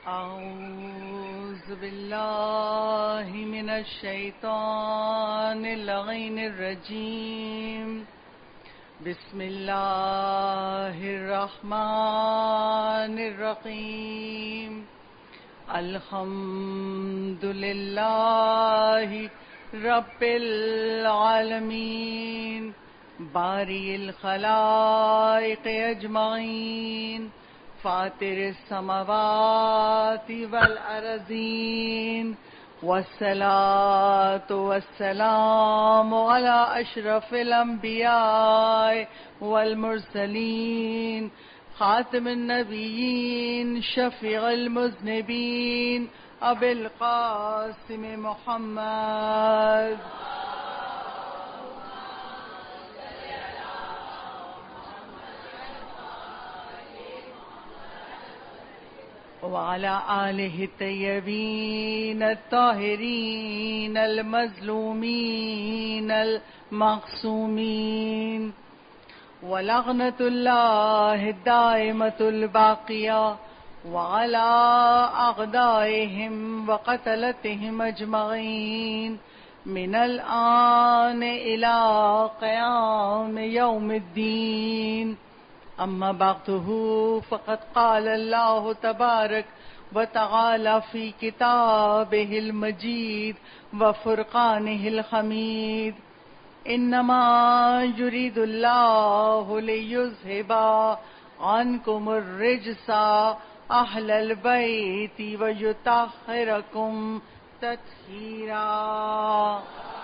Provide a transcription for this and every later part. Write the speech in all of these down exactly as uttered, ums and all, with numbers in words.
أعوذ بالله من الشيطان اللعين الرجيم. بسم الله الرحمن الرحيم. الحمد لله رب العالمين بارئ الخلائق أجمعين فاطر السماوات والأرضين والصلاة والسلام على أشرف الأنبياء والمرسلين خاتم النبيين شفيع المذنبين أبي القاسم محمد وعلى آله الطيبين الطاهرين المظلومين المعصومين ولعنة الله الدائمة الباقية وعلى أعدائهم وقتلتهم أجمعين من الآن إلى قيام يوم الدين. أما بعده فقد قال الله تبارك وتعالى في كتابه المجيد وفرقانه الحميد: إنما يريد الله ليذهب عنكم الرجس أهل البيت ويطهركم تطهيرا.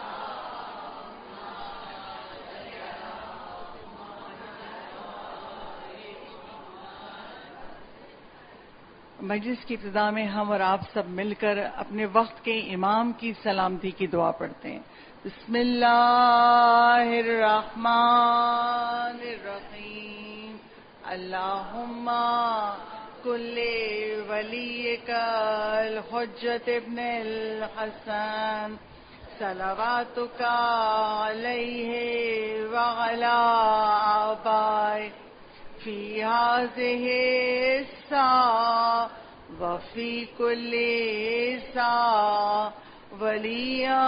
مجلس کی ابتدا میں ہم اور آپ سب مل کر اپنے وقت کے امام کی سلامتی کی دعا پڑھتے ہیں. بسم اللہ الرحمن الرحیم. اللہم کل ولیک الحجۃ ابن الحسن صلواتک علیہ وعلی آبائہ فی هذه الساعة وفي كل ساعة وليا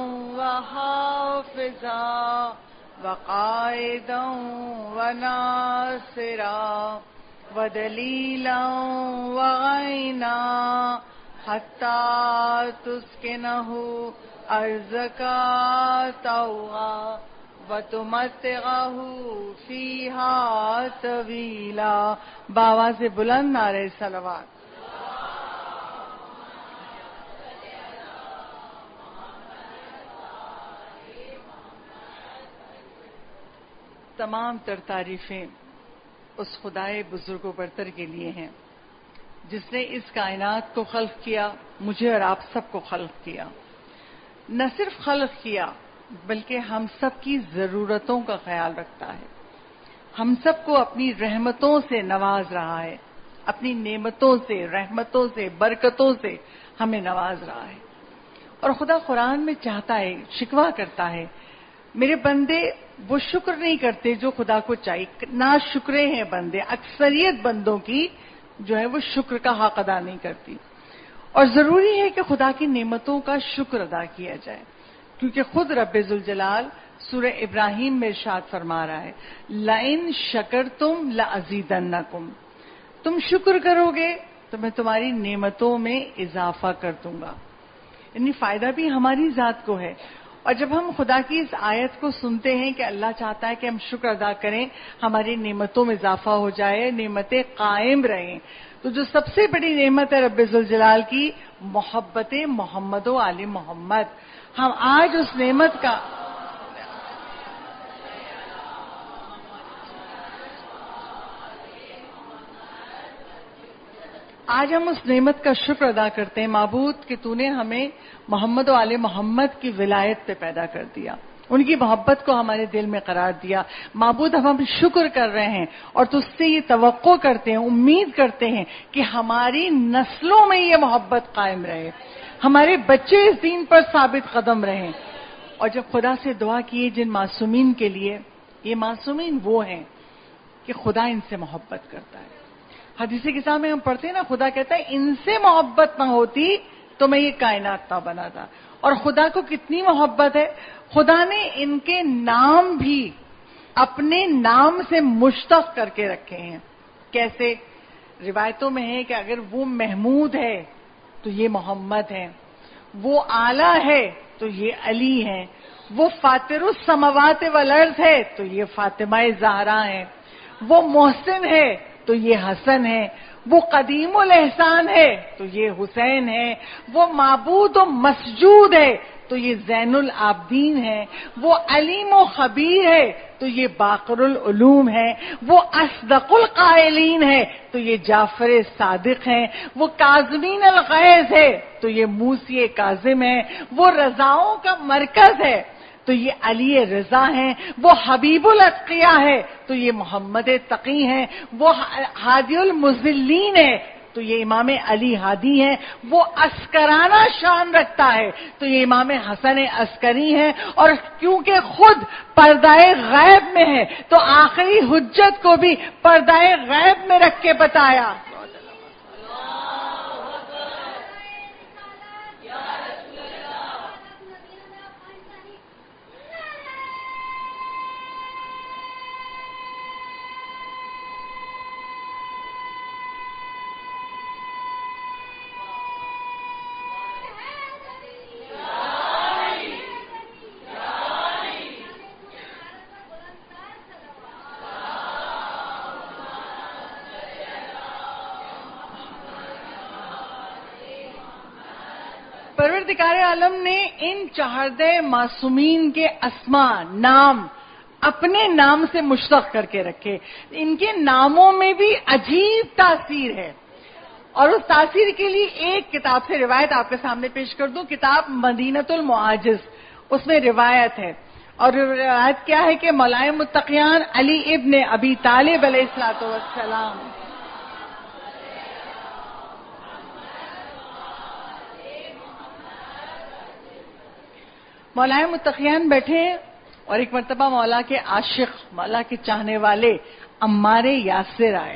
وحافظا وقائدا وناصرا ودليلا وعينا حتى تسكنه أرضك طوعا وَتُمَتِّعَهُ فِيهَا طَوِيلًا. بآواز بلند نعرہ صلوات. تمام تر تعریفیں اس خدائے بزرگ و برتر کے لیے ہیں جس نے اس کائنات کو خلق کیا، مجھے اور آپ سب کو خلق کیا. نہ صرف خلق کیا بلکہ ہم سب کی ضرورتوں کا خیال رکھتا ہے. ہم سب کو اپنی رحمتوں سے نواز رہا ہے، اپنی نعمتوں سے، رحمتوں سے، برکتوں سے ہمیں نواز رہا ہے. اور خدا قرآن میں چاہتا ہے، شکوہ کرتا ہے، میرے بندے وہ شکر نہیں کرتے جو خدا کو چاہیے. ناشکرے ہیں بندے. اکثریت بندوں کی جو ہے وہ شکر کا حق ادا نہیں کرتی. اور ضروری ہے کہ خدا کی نعمتوں کا شکر ادا کیا جائے، کیونکہ خود رب ذوالجلال سورہ ابراہیم میں ارشاد فرما رہا ہے: لَئِن شَكَرْتُمْ لَأَزِيدَنَّكُمْ. تم شکر کرو گے تو میں تمہاری نعمتوں میں اضافہ کر دوں گا. یعنی فائدہ بھی ہماری ذات کو ہے. اور جب ہم خدا کی اس آیت کو سنتے ہیں کہ اللہ چاہتا ہے کہ ہم شکر ادا کریں، ہماری نعمتوں میں اضافہ ہو جائے، نعمتیں قائم رہیں، تو جو سب سے بڑی نعمت ہے رب ذوالجلال کی، محبت محمد و آل محمد، ہم آج اس نعمت کا آج ہم اس نعمت کا شکر ادا کرتے ہیں معبود کہ تو نے ہمیں محمد و آل محمد کی ولایت پہ پیدا کر دیا، ان کی محبت کو ہمارے دل میں قرار دیا. معبود اب ہم شکر کر رہے ہیں اور تجھ سے یہ توقع کرتے ہیں، امید کرتے ہیں کہ ہماری نسلوں میں یہ محبت قائم رہے، ہمارے بچے اس دین پر ثابت قدم رہیں. اور جب خدا سے دعا کیے جن معصومین کے لیے، یہ معصومین وہ ہیں کہ خدا ان سے محبت کرتا ہے. حدیث کتاب میں ہم پڑھتے ہیں نا، خدا کہتا ہے ان سے محبت نہ ہوتی تو میں یہ کائنات نہ بناتا. اور خدا کو کتنی محبت ہے، خدا نے ان کے نام بھی اپنے نام سے مشتق کر کے رکھے ہیں. کیسے؟ روایتوں میں ہے کہ اگر وہ محمود ہے تو یہ محمد ہے، وہ اعلیٰ ہے تو یہ علی ہے، وہ فاطر السماوات والارض ہے تو یہ فاطمہ زہرا ہے، وہ محسن ہے تو یہ حسن ہے، وہ قدیم الاحسان ہے تو یہ حسین ہے، وہ معبود و مسجود ہے تو یہ زین العابدین ہے، وہ علیم و خبیر ہے تو یہ باقر العلوم ہے، وہ اصدق القائلین ہے تو یہ جعفر صادق ہے، وہ کاظمین الغیظ ہے تو یہ موسی کاظم ہے، وہ رضاؤں کا مرکز ہے تو یہ علی رضا ہیں، وہ حبیب الاتقیاء ہے تو یہ محمد تقی ہیں، وہ ہادی المذلین ہے تو یہ امام علی ہادی ہیں، وہ عسکرانہ شان رکھتا ہے تو یہ امام حسن عسکری ہیں، اور کیونکہ خود پردہ غیب میں ہے تو آخری حجت کو بھی پردہ غیب میں رکھ کے بتایا. پروردگار عالم نے ان چہردہ معصومین کے اسماء، نام اپنے نام سے مشتق کر کے رکھے. ان کے ناموں میں بھی عجیب تاثیر ہے، اور اس تاثیر کے لیے ایک کتاب سے روایت آپ کے سامنے پیش کر دوں. کتاب مدینۃ المعاجز، اس میں روایت ہے، اور روایت کیا ہے کہ مولائے متقیان علی ابن ابی طالب علیہ الصلوۃ والسلام مولائے متقیان بیٹھے ہیں، اور ایک مرتبہ مولا کے عاشق، مولا کے چاہنے والے عمار یاسر آئے.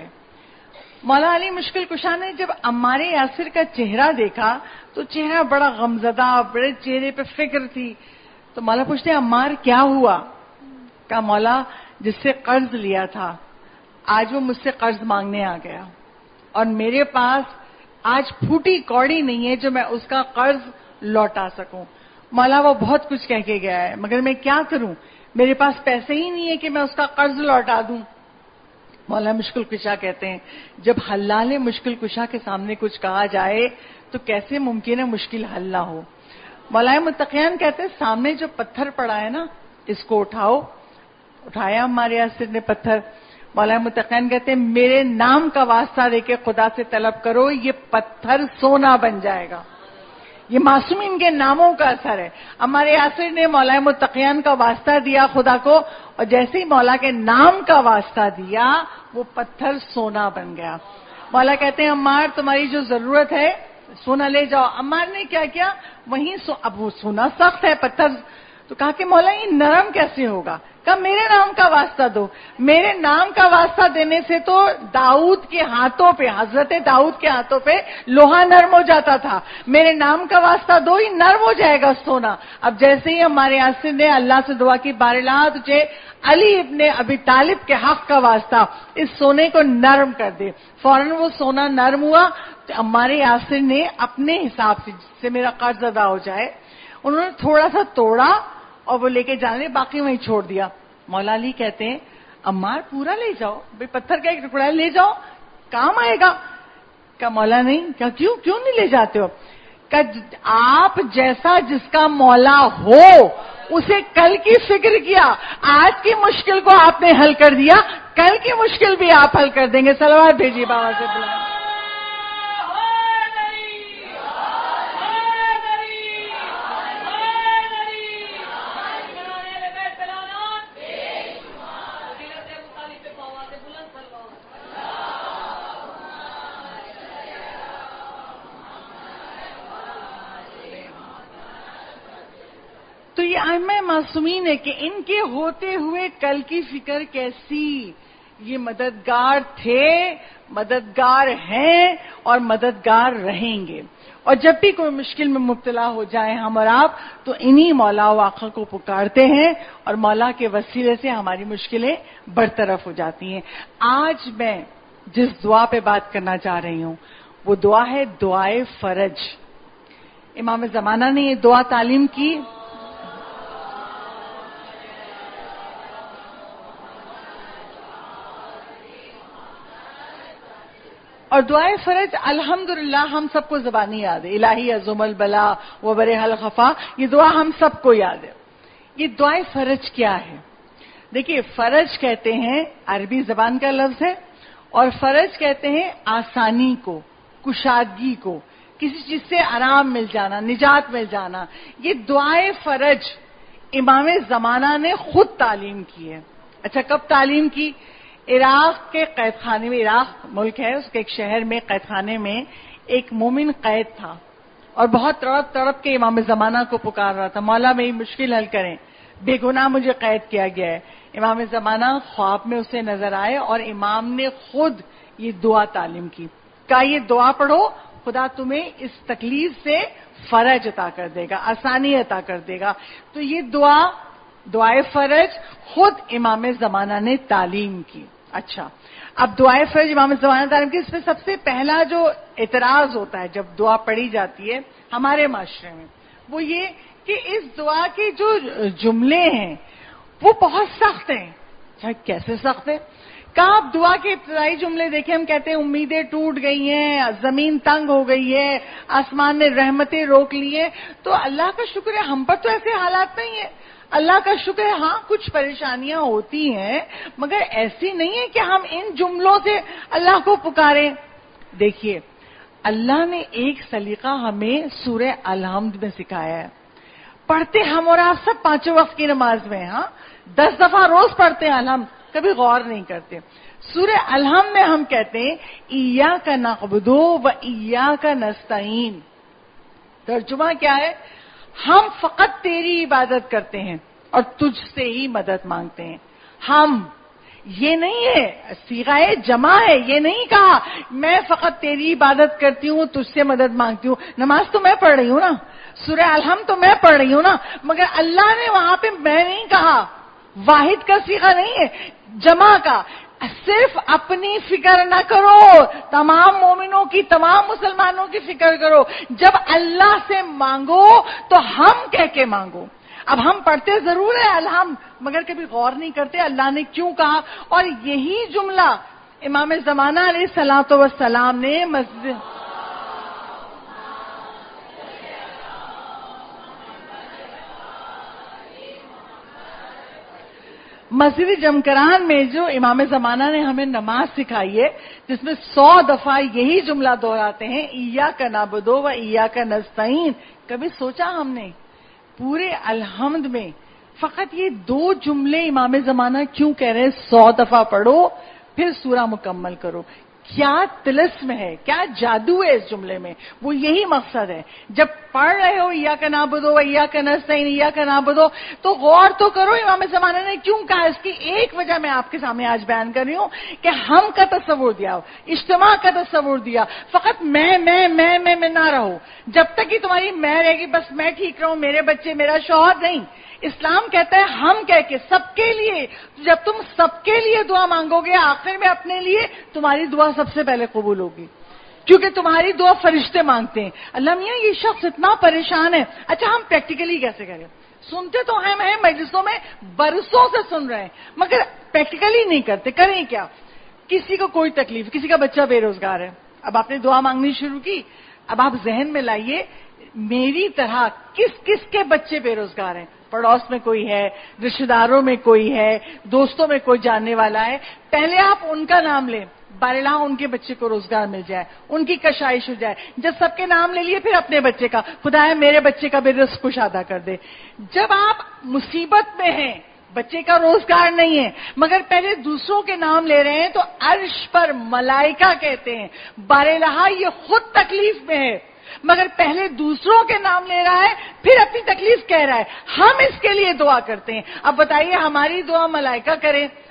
مولا علی مشکل کشا نے جب عمار یاسر کا چہرہ دیکھا تو چہرہ بڑا غمزدہ، بڑے چہرے پہ فکر تھی. تو مولا پوچھتے ہیں عمار کیا ہوا؟ کہا مولا جس سے قرض لیا تھا آج وہ مجھ سے قرض مانگنے آ گیا، اور میرے پاس آج پھوٹی کوڑی نہیں ہے جو میں اس کا قرض لوٹا سکوں. مولا وہ بہت کچھ کہہ کے گیا ہے، مگر میں کیا کروں، میرے پاس پیسے ہی نہیں ہے کہ میں اس کا قرض لوٹا دوں. مولا مشکل کشا کہتے ہیں جب حلال مشکل کشا کے سامنے کچھ کہا جائے تو کیسے ممکن ہے مشکل حل نہ ہو. مولا متقیان کہتے ہیں سامنے جو پتھر پڑا ہے نا، اس کو اٹھاؤ. اٹھایا ہمارے یاسر نے پتھر. مولا متقیان کہتے ہیں میرے نام کا واسطہ دے کے خدا سے طلب کرو، یہ پتھر سونا بن جائے گا. یہ معصومین کے ناموں کا اثر ہے. ہمارے یاسر نے مولا متقیان کا واسطہ دیا خدا کو، اور جیسے ہی مولا کے نام کا واسطہ دیا وہ پتھر سونا بن گیا. مولا کہتے ہیں عمار تمہاری جو ضرورت ہے سونا لے جاؤ. عمار نے کیا کیا، وہیں سو اب وہ سونا سخت ہے پتھر، تو کہا کہ مولا یہ نرم کیسے ہوگا؟ کہا میرے نام کا واسطہ دو. میرے نام کا واسطہ دینے سے تو داؤد کے ہاتھوں پہ، حضرت داؤد کے ہاتھوں پہ لوہا نرم ہو جاتا تھا. میرے نام کا واسطہ دو، ہی نرم ہو جائے گا سونا. اب جیسے ہی ہمارے یاسر نے اللہ سے دعا کی بار اللہ تجھے علی ابن ابی طالب کے حق کا واسطہ اس سونے کو نرم کر دے. فوراً وہ سونا نرم ہوا. تو ہمارے یاسر نے اپنے حساب سے جس سے میرا قرض ادا ہو جائے انہوں نے تھوڑا سا توڑا اور وہ لے کے جانے، باقی وہیں چھوڑ دیا. مولا علی کہتے ہیں عمار پورا لے جاؤ، بھئی پتھر کا ایک ٹکڑا لے جاؤ، کام آئے گا. کہا مولا نہیں. کہا کیوں کیوں نہیں لے جاتے ہو؟ کہ آپ جیسا جس کا مولا ہو اسے کل کی فکر کیا، آج کی مشکل کو آپ نے حل کر دیا، کل کی مشکل بھی آپ حل کر دیں گے. صلوات بھیجیے بابا سے بلا. تو یہ ائمہ معصومین ہے کہ ان کے ہوتے ہوئے کل کی فکر کیسی، یہ مددگار تھے، مددگار ہیں اور مددگار رہیں گے. اور جب بھی کوئی مشکل میں مبتلا ہو جائے ہم اور آپ تو انہی مولا و آقا کو پکارتے ہیں اور مولا کے وسیلے سے ہماری مشکلیں برطرف ہو جاتی ہیں. آج میں جس دعا پہ بات کرنا چاہ رہی ہوں وہ دعا ہے دعائے فرج. امام زمانہ نے یہ دعا تعلیم کی. اور دعائے فرج الحمدللہ ہم سب کو زبانی یاد ہے. الہی عظم البلا و برح الخفا، یہ دعا ہم سب کو یاد ہے. یہ دعائے فرج کیا ہے؟ دیکھیے، فرج کہتے ہیں عربی زبان کا لفظ ہے، اور فرج کہتے ہیں آسانی کو، کشادگی کو، کسی چیز سے آرام مل جانا، نجات مل جانا. یہ دعائے فرج امام زمانہ نے خود تعلیم کی ہے. اچھا، کب تعلیم کی؟ عراق کے قید خانے میں، عراق ملک ہے، اس کے ایک شہر میں قید خانے میں ایک مومن قید تھا اور بہت تڑپ تڑپ کے امام زمانہ کو پکار رہا تھا، مولا میری مشکل حل کریں، بے گناہ مجھے قید کیا گیا ہے. امام زمانہ خواب میں اسے نظر آئے اور امام نے خود یہ دعا تعلیم کی. کہا یہ دعا پڑھو، خدا تمہیں اس تکلیف سے فرج عطا کر دے گا، آسانی عطا کر دے گا. تو یہ دعا، دعائے فرج، خود امام زمانہ نے تعلیم کی. اچھا، اب دعائے فرج امام زمانہ نے تعلیم کی. اس میں سب سے پہلا جو اعتراض ہوتا ہے جب دعا پڑھی جاتی ہے ہمارے معاشرے میں، وہ یہ کہ اس دعا کے جو جملے ہیں وہ بہت سخت ہیں. اچھا، کیسے سخت ہیں؟ کہا آپ دعا کے ابتدائی جملے دیکھیں، ہم کہتے ہیں امیدیں ٹوٹ گئی ہیں، زمین تنگ ہو گئی ہے، آسمان نے رحمتیں روک لی ہیں. تو اللہ کا شکر ہے ہم پر تو ایسے حالات نہیں ہیں. اللہ کا شکر ہے ہاں کچھ پریشانیاں ہوتی ہیں، مگر ایسی نہیں ہے کہ ہم ان جملوں سے اللہ کو پکاریں. دیکھیے، اللہ نے ایک سلیقہ ہمیں سورہ الحمد میں سکھایا ہے. پڑھتے ہم اور آپ سب پانچوں وقت کی نماز میں، ہاں دس دفعہ روز پڑھتے ہیں الحمد، کبھی غور نہیں کرتے. سورہ الحمد میں ہم کہتے ہیں ایاک نعبد و ایاک نستعین. ترجمہ کیا ہے؟ ہم فقط تیری عبادت کرتے ہیں اور تجھ سے ہی مدد مانگتے ہیں. ہم، یہ نہیں ہے صیغہ جمع ہے، یہ نہیں کہا میں فقط تیری عبادت کرتی ہوں تجھ سے مدد مانگتی ہوں. نماز تو میں پڑھ رہی ہوں نا، سورہ الحمد تو میں پڑھ رہی ہوں نا، مگر اللہ نے وہاں پہ میں نہیں کہا. واحد کا صیغہ نہیں ہے، جمع کا. صرف اپنی فکر نہ کرو، تمام مومنوں کی، تمام مسلمانوں کی فکر کرو. جب اللہ سے مانگو تو ہم کہہ کے مانگو. اب ہم پڑھتے ضرور ہے الحمد، مگر کبھی غور نہیں کرتے اللہ نے کیوں کہا. اور یہی جملہ امام زمانہ علیہ الصلوۃ والسلام نے مسجد مسجد جمکران میں جو امام زمانہ نے ہمیں نماز سکھائی ہے، جس میں سو دفعہ یہی جملہ دہراتے ہیں ایاک نعبد و ایاک نستعین. کبھی سوچا ہم نے پورے الحمد میں فقط یہ دو جملے امام زمانہ کیوں کہہ رہے ہیں سو دفعہ پڑھو پھر سورہ مکمل کرو؟ کیا طلسم ہے، کیا جادو ہے اس جملے میں؟ وہ یہی مقصد ہے. جب پڑھ رہے ہو ایاک نعبد و ایاک نستعین، ایاک نعبد تو غور تو کرو امام زمانہ نے کیوں کہا. اس کی ایک وجہ میں آپ کے سامنے آج بیان کر رہی ہوں کہ ہم کا تصور دیا، اجتماع کا تصور دیا. فقط میں میں میں میں میں نہ رہو. جب تک کہ تمہاری میں رہے گی بس میں ٹھیک رہوں، میرے بچے، میرا شوہر، نہیں. اسلام کہتا ہے ہم کہہ کے، سب کے لیے. جب تم سب کے لیے دعا مانگو گے آخر میں اپنے لیے تمہاری دعا سب سے پہلے قبول ہوگی، کیونکہ تمہاری دعا فرشتے مانگتے ہیں. اللہ میاں یہ شخص اتنا پریشان ہے. اچھا ہم پریکٹیکلی کیسے کریں؟ سنتے تو ہم ہیں مجلسوں میں، برسوں سے سن رہے ہیں، مگر پریکٹیکلی نہیں کرتے. کریں کیا؟ کسی کو کوئی تکلیف، کسی کا بچہ بے روزگار ہے، اب آپ نے دعا مانگنی شروع کی. اب آپ ذہن میں لائیے میری طرح کس کس کے بچے بے روزگار ہیں. پڑوس میں کوئی ہے، رشتہ داروں میں کوئی ہے، دوستوں میں کوئی جاننے والا ہے. پہلے آپ ان کا نام لیں، بارلا ان کے بچے کو روزگار مل جائے، ان کی کشائش ہو جائے. جب سب کے نام لے لیے پھر اپنے بچے کا، خدایا میرے بچے کا بھی رزق کشادہ کر دے. جب آپ مصیبت میں ہیں، بچے کا روزگار نہیں ہے، مگر پہلے دوسروں کے نام لے رہے ہیں، تو عرش پر ملائکہ کہتے ہیں بارلا یہ خود تکلیف میں ہے، مگر پہلے دوسروں کے نام لے رہا ہے پھر اپنی تکلیف کہہ رہا ہے. ہم اس کے لیے دعا کرتے ہیں. اب بتائیے ہماری دعا ملائکہ کریں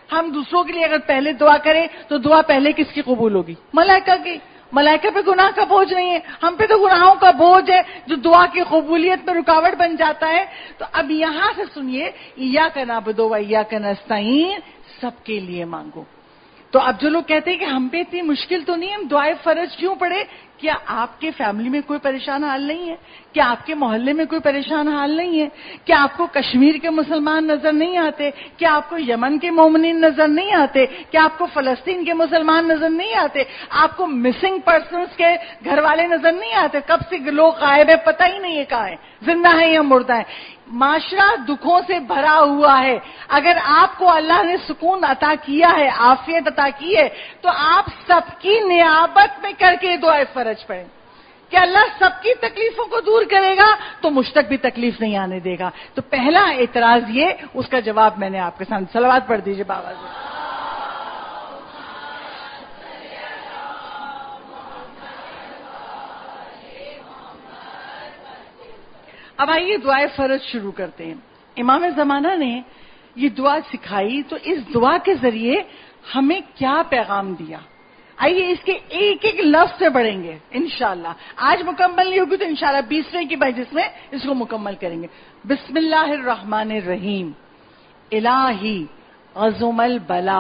ہم دوسروں کے لیے اگر پہلے دعا کریں تو دعا پہلے کس کی قبول ہوگی؟ ملائکہ کی. ملائکہ پہ گناہ کا بوجھ نہیں ہے، ہم پہ تو گناہوں کا بوجھ ہے جو دعا کی قبولیت میں رکاوٹ بن جاتا ہے. تو اب یہاں سے سنیے، ایاک نعبد و ایاک نستعین سب کے لیے مانگو. تو اب جو لوگ کہتے ہیں کہ ہم پہ اتنی مشکل تو نہیں، ہم دعائے فرض کیوں پڑھے؟ کیا آپ کے فیملی میں کوئی پریشان حال نہیں ہے؟ کیا آپ کے محلے میں کوئی پریشان حال نہیں ہے؟ کیا آپ کو کشمیر کے مسلمان نظر نہیں آتے؟ کیا آپ کو یمن کے مومنین نظر نہیں آتے؟ کیا آپ کو فلسطین کے مسلمان نظر نہیں آتے؟ آپ کو مسنگ پرسنز کے گھر والے نظر نہیں آتے؟ کب سے لوگ غائب ہے، پتہ ہی نہیں ہے کہاں ہے، زندہ ہے یا مردہ ہے. معاشرہ دکھوں سے بھرا ہوا ہے. اگر آپ کو اللہ نے سکون عطا کیا ہے، عافیت عطا کی ہے، تو آپ سب کی نیابت میں کر کے دعائے فرج پڑھیں کہ اللہ سب کی تکلیفوں کو دور کرے گا تو مجھ تک بھی تکلیف نہیں آنے دے گا. تو پہلا اعتراض یہ، اس کا جواب میں نے آپ کے سامنے. صلوات پڑھ دیجئے بابا سے. اب آئیے دعائے فرض شروع کرتے ہیں. امام زمانہ نے یہ دعا سکھائی تو اس دعا کے ذریعے ہمیں کیا پیغام دیا؟ آئیے اس کے ایک ایک لفظ سے بڑھیں گے انشاءاللہ. آج مکمل نہیں ہوگی تو انشاءاللہ بیسویں کی مجلس میں اس کو مکمل کریں گے. بسم اللہ الرحمن الرحیم. الہی عظم البلا.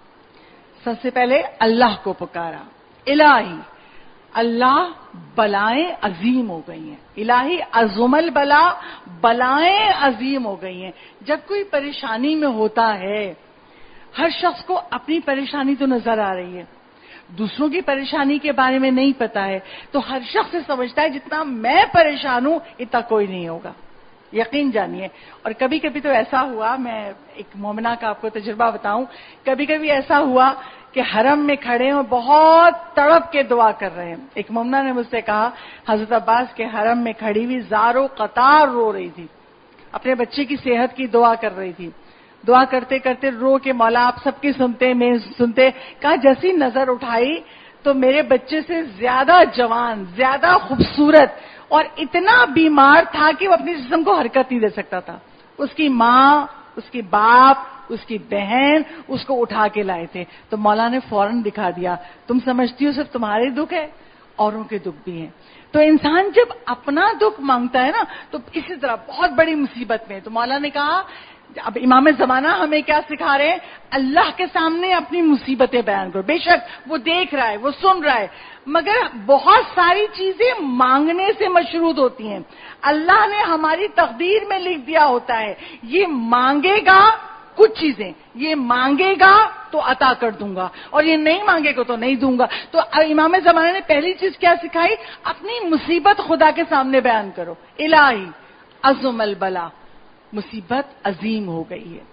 سب سے پہلے اللہ کو پکارا. الہی، اللہ بلائیں عظیم ہو گئی ہیں. الہی عظم البلا، بلائیں عظیم ہو گئی ہیں. جب کوئی پریشانی میں ہوتا ہے، ہر شخص کو اپنی پریشانی تو نظر آ رہی ہے، دوسروں کی پریشانی کے بارے میں نہیں پتا ہے، تو ہر شخص سے سمجھتا ہے جتنا میں پریشان ہوں اتنا کوئی نہیں ہوگا. یقین جانیے. اور کبھی کبھی تو ایسا ہوا، میں ایک مومنہ کا آپ کو تجربہ بتاؤں، کبھی کبھی ایسا ہوا کہ حرم میں کھڑے ہوں، بہت تڑپ کے دعا کر رہے ہیں. ایک مومنہ نے مجھ سے کہا حضرت عباس کے حرم میں کھڑی ہوئی زاروں قطار رو رہی تھی، اپنے بچے کی صحت کی دعا کر رہی تھی. دعا کرتے کرتے رو کے مولا آپ سب کی سنتے میں سنتے کہا جیسی نظر اٹھائی تو میرے بچے سے زیادہ جوان، زیادہ خوبصورت اور اتنا بیمار تھا کہ وہ اپنی جسم کو حرکت نہیں دے سکتا تھا. اس کی ماں، اس کی باپ، اس کی بہن اس کو اٹھا کے لائے تھے. تو مولا نے فوراً دکھا دیا، تم سمجھتی ہو صرف تمہارے دکھ ہے، اوروں کے دکھ بھی ہیں. تو انسان جب اپنا دکھ مانگتا ہے نا تو اسی طرح بہت بڑی مصیبت میں. تو مولا نے کہا، اب امام زمانہ ہمیں کیا سکھا رہے ہیں؟ اللہ کے سامنے اپنی مصیبتیں بیان کرو. بے شک وہ دیکھ رہا ہے، وہ سن رہا ہے، مگر بہت ساری چیزیں مانگنے سے مشروط ہوتی ہیں. اللہ نے ہماری تقدیر میں لکھ دیا ہوتا ہے یہ مانگے گا کچھ چیزیں، یہ مانگے گا تو عطا کر دوں گا، اور یہ نہیں مانگے گا تو نہیں دوں گا. تو امام زمانہ نے پہلی چیز کیا سکھائی؟ اپنی مصیبت خدا کے سامنے بیان کرو. الہی عظم البلا، مصیبت عظیم ہو گئی ہے.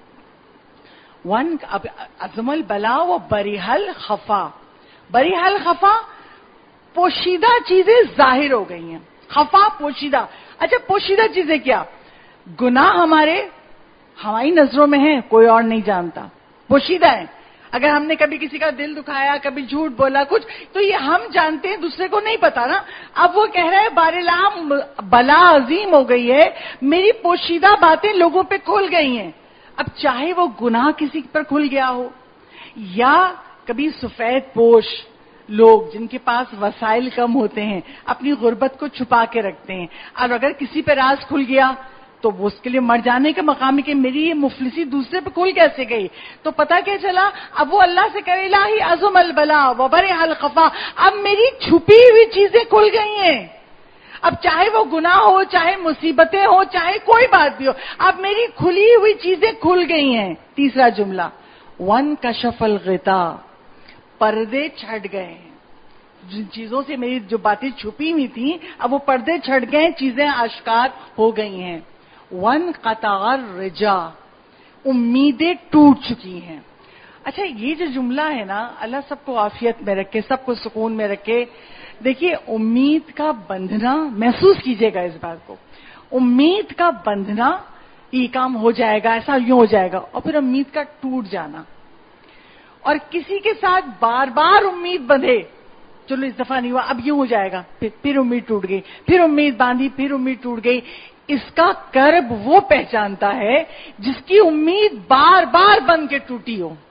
ون اب عظم البلا و بریحل خفا. بریحل خفا، پوشیدہ چیزیں ظاہر ہو گئی ہیں. خفا پوشیدہ. اچھا پوشیدہ چیزیں کیا؟ گناہ ہمارے ہماری نظروں میں ہیں، کوئی اور نہیں جانتا، پوشیدہ ہیں. اگر ہم نے کبھی کسی کا دل دکھایا، کبھی جھوٹ بولا کچھ، تو یہ ہم جانتے ہیں، دوسرے کو نہیں پتا نا. اب وہ کہہ رہے ہیں بارالام بلا عظیم ہو گئی ہے، میری پوشیدہ باتیں لوگوں پہ کھل گئی ہیں. اب چاہے وہ گناہ کسی پر کھل گیا ہو، یا کبھی سفید پوش لوگ جن کے پاس وسائل کم ہوتے ہیں اپنی غربت کو چھپا کے رکھتے ہیں، اور اگر کسی پہ راز کھل گیا تو وہ اس کے لیے مر جانے کا مقام ہے کہ میری یہ مفلسی دوسرے پہ کھل کیسے گئی. تو پتا کیا چلا؟ اب وہ اللہ سے کرے الہی عظم البلا وبرح الخفا، اب میری چھپی ہوئی چیزیں کھل گئی ہیں. اب چاہے وہ گناہ ہو، چاہے مصیبتیں ہو، چاہے کوئی بات بھی ہو، اب میری کھلی ہوئی چیزیں کھل گئی ہیں. تیسرا جملہ ون کشف الغطا، پردے چھٹ گئے ہیں. جن چیزوں سے میری جو باتیں چھپی ہوئی تھیں اب وہ پردے چھٹ گئے، چیزیں آشکار ہو گئی ہیں. ون قطار رجا، امیدیں ٹوٹ چکی ہیں. اچھا یہ جو جملہ ہے نا، اللہ سب کو عافیت میں رکھے، سب کو سکون میں رکھے. دیکھیے امید کا بندھنا، محسوس کیجئے گا اس بات کو، امید کا بندھنا، یہ کام ہو جائے گا، ایسا یوں ہو جائے گا، اور پھر امید کا ٹوٹ جانا. اور کسی کے ساتھ بار بار امید بندھے، چلو اس دفعہ نہیں ہوا اب یوں ہو جائے گا، پھر پھر امید ٹوٹ گئی، پھر امید باندھی، پھر امید ٹوٹ گئی. اس کا کرب وہ پہچانتا ہے جس کی امید بار بار بن کے ٹوٹی ہو.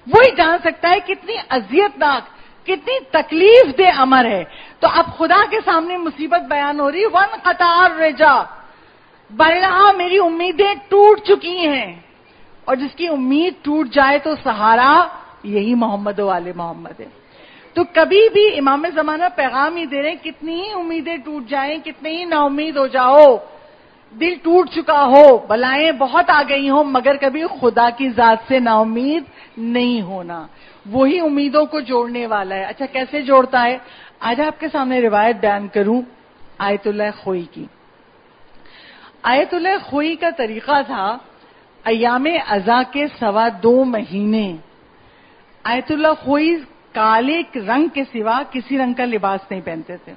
وہی جان سکتا ہے کتنی اذیت ناک، کتنی تکلیف دہ امر ہے. تو اب خدا کے سامنے مصیبت بیان ہو رہی، ون قطار رجا، برہا میری امیدیں ٹوٹ چکی ہیں. اور جس کی امید ٹوٹ جائے تو سہارا یہی محمد والے محمد ہے. تو کبھی بھی امام زمانہ پیغام ہی دے رہے ہیں، کتنی ہی امیدیں ٹوٹ جائیں، کتنے ہی نا امید ہو جاؤ، دل ٹوٹ چکا ہو، بلائیں بہت آ گئی ہوں، مگر کبھی خدا کی ذات سے نا امید نہیں ہونا. وہی امیدوں کو جوڑنے والا ہے. اچھا کیسے جوڑتا ہے؟ آج آپ کے سامنے روایت بیان کروں آیت اللہ خوئی کی. آیت اللہ خوئی کا طریقہ تھا، ایام ازا کے سوا دو مہینے آیت اللہ خوئی کالے رنگ کے سوا کسی رنگ کا لباس نہیں پہنتے تھے.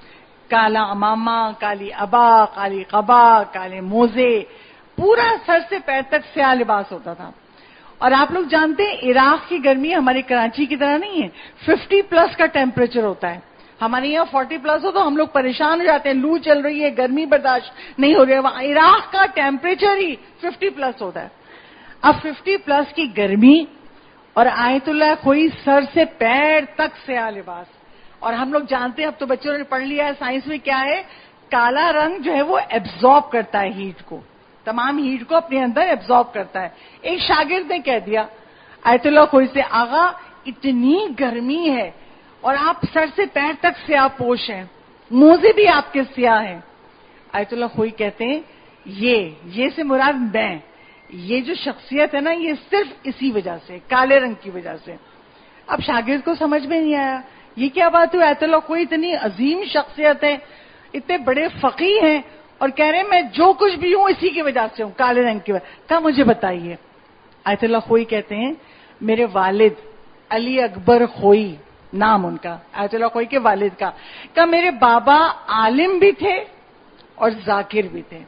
کالا امامہ، کالی ابا، کالی قبا، کالے موزے، پورا سر سے پیر تک سیاہ لباس ہوتا تھا. اور آپ لوگ جانتے ہیں عراق کی گرمی ہماری کراچی کی طرح نہیں ہے. ففٹی پلس کا ٹیمپریچر ہوتا ہے. ہمارے یہاں فورٹی پلس ہو تو ہم لوگ پریشان ہو جاتے ہیں، لو چل رہی ہے، گرمی برداشت نہیں ہو رہی ہے. وہاں عراق کا ٹیمپریچر ہی ففٹی پلس ہوتا ہے. اب ففٹی پلس کی گرمی اور آیت اللہ خوئی سر سے پیر تک سیاہ لباس. اور ہم لوگ جانتے ہیں، اب تو بچوں نے پڑھ لیا ہے سائنس میں کیا ہے، کالا رنگ جو ہے وہ ایبزارب کرتا ہے ہیٹ کو، تمام ہیٹ کو اپنے اندر ایبزارب کرتا ہے. ایک شاگرد نے کہہ دیا آیت اللہ خوئی سے، آغا اتنی گرمی ہے اور آپ سر سے پیر تک سیاہ پوش ہیں، موزے بھی آپ کے سیاہ ہیں. آیت اللہ خوئی کہتے ہیں یہ یہ سے مراد میں، یہ جو شخصیت ہے نا یہ صرف اسی وجہ سے، کالے رنگ کی وجہ سے. اب شاگرد کو سمجھ میں نہیں آیا یہ کیا بات ہوئی، آیت اللہ خوئی اتنی عظیم شخصیت ہے، اتنے بڑے فقیہ ہیں، اور کہہ رہے ہیں میں جو کچھ بھی ہوں اسی کی وجہ سے ہوں، کالے رنگ کی وجہ. کہا مجھے بتائیے. آیت اللہ خوئی کہتے ہیں میرے والد علی اکبر خوئی نام ان کا، آیت اللہ خوئی کے والد کا، کہ میرے بابا عالم بھی تھے اور ذاکر بھی تھے.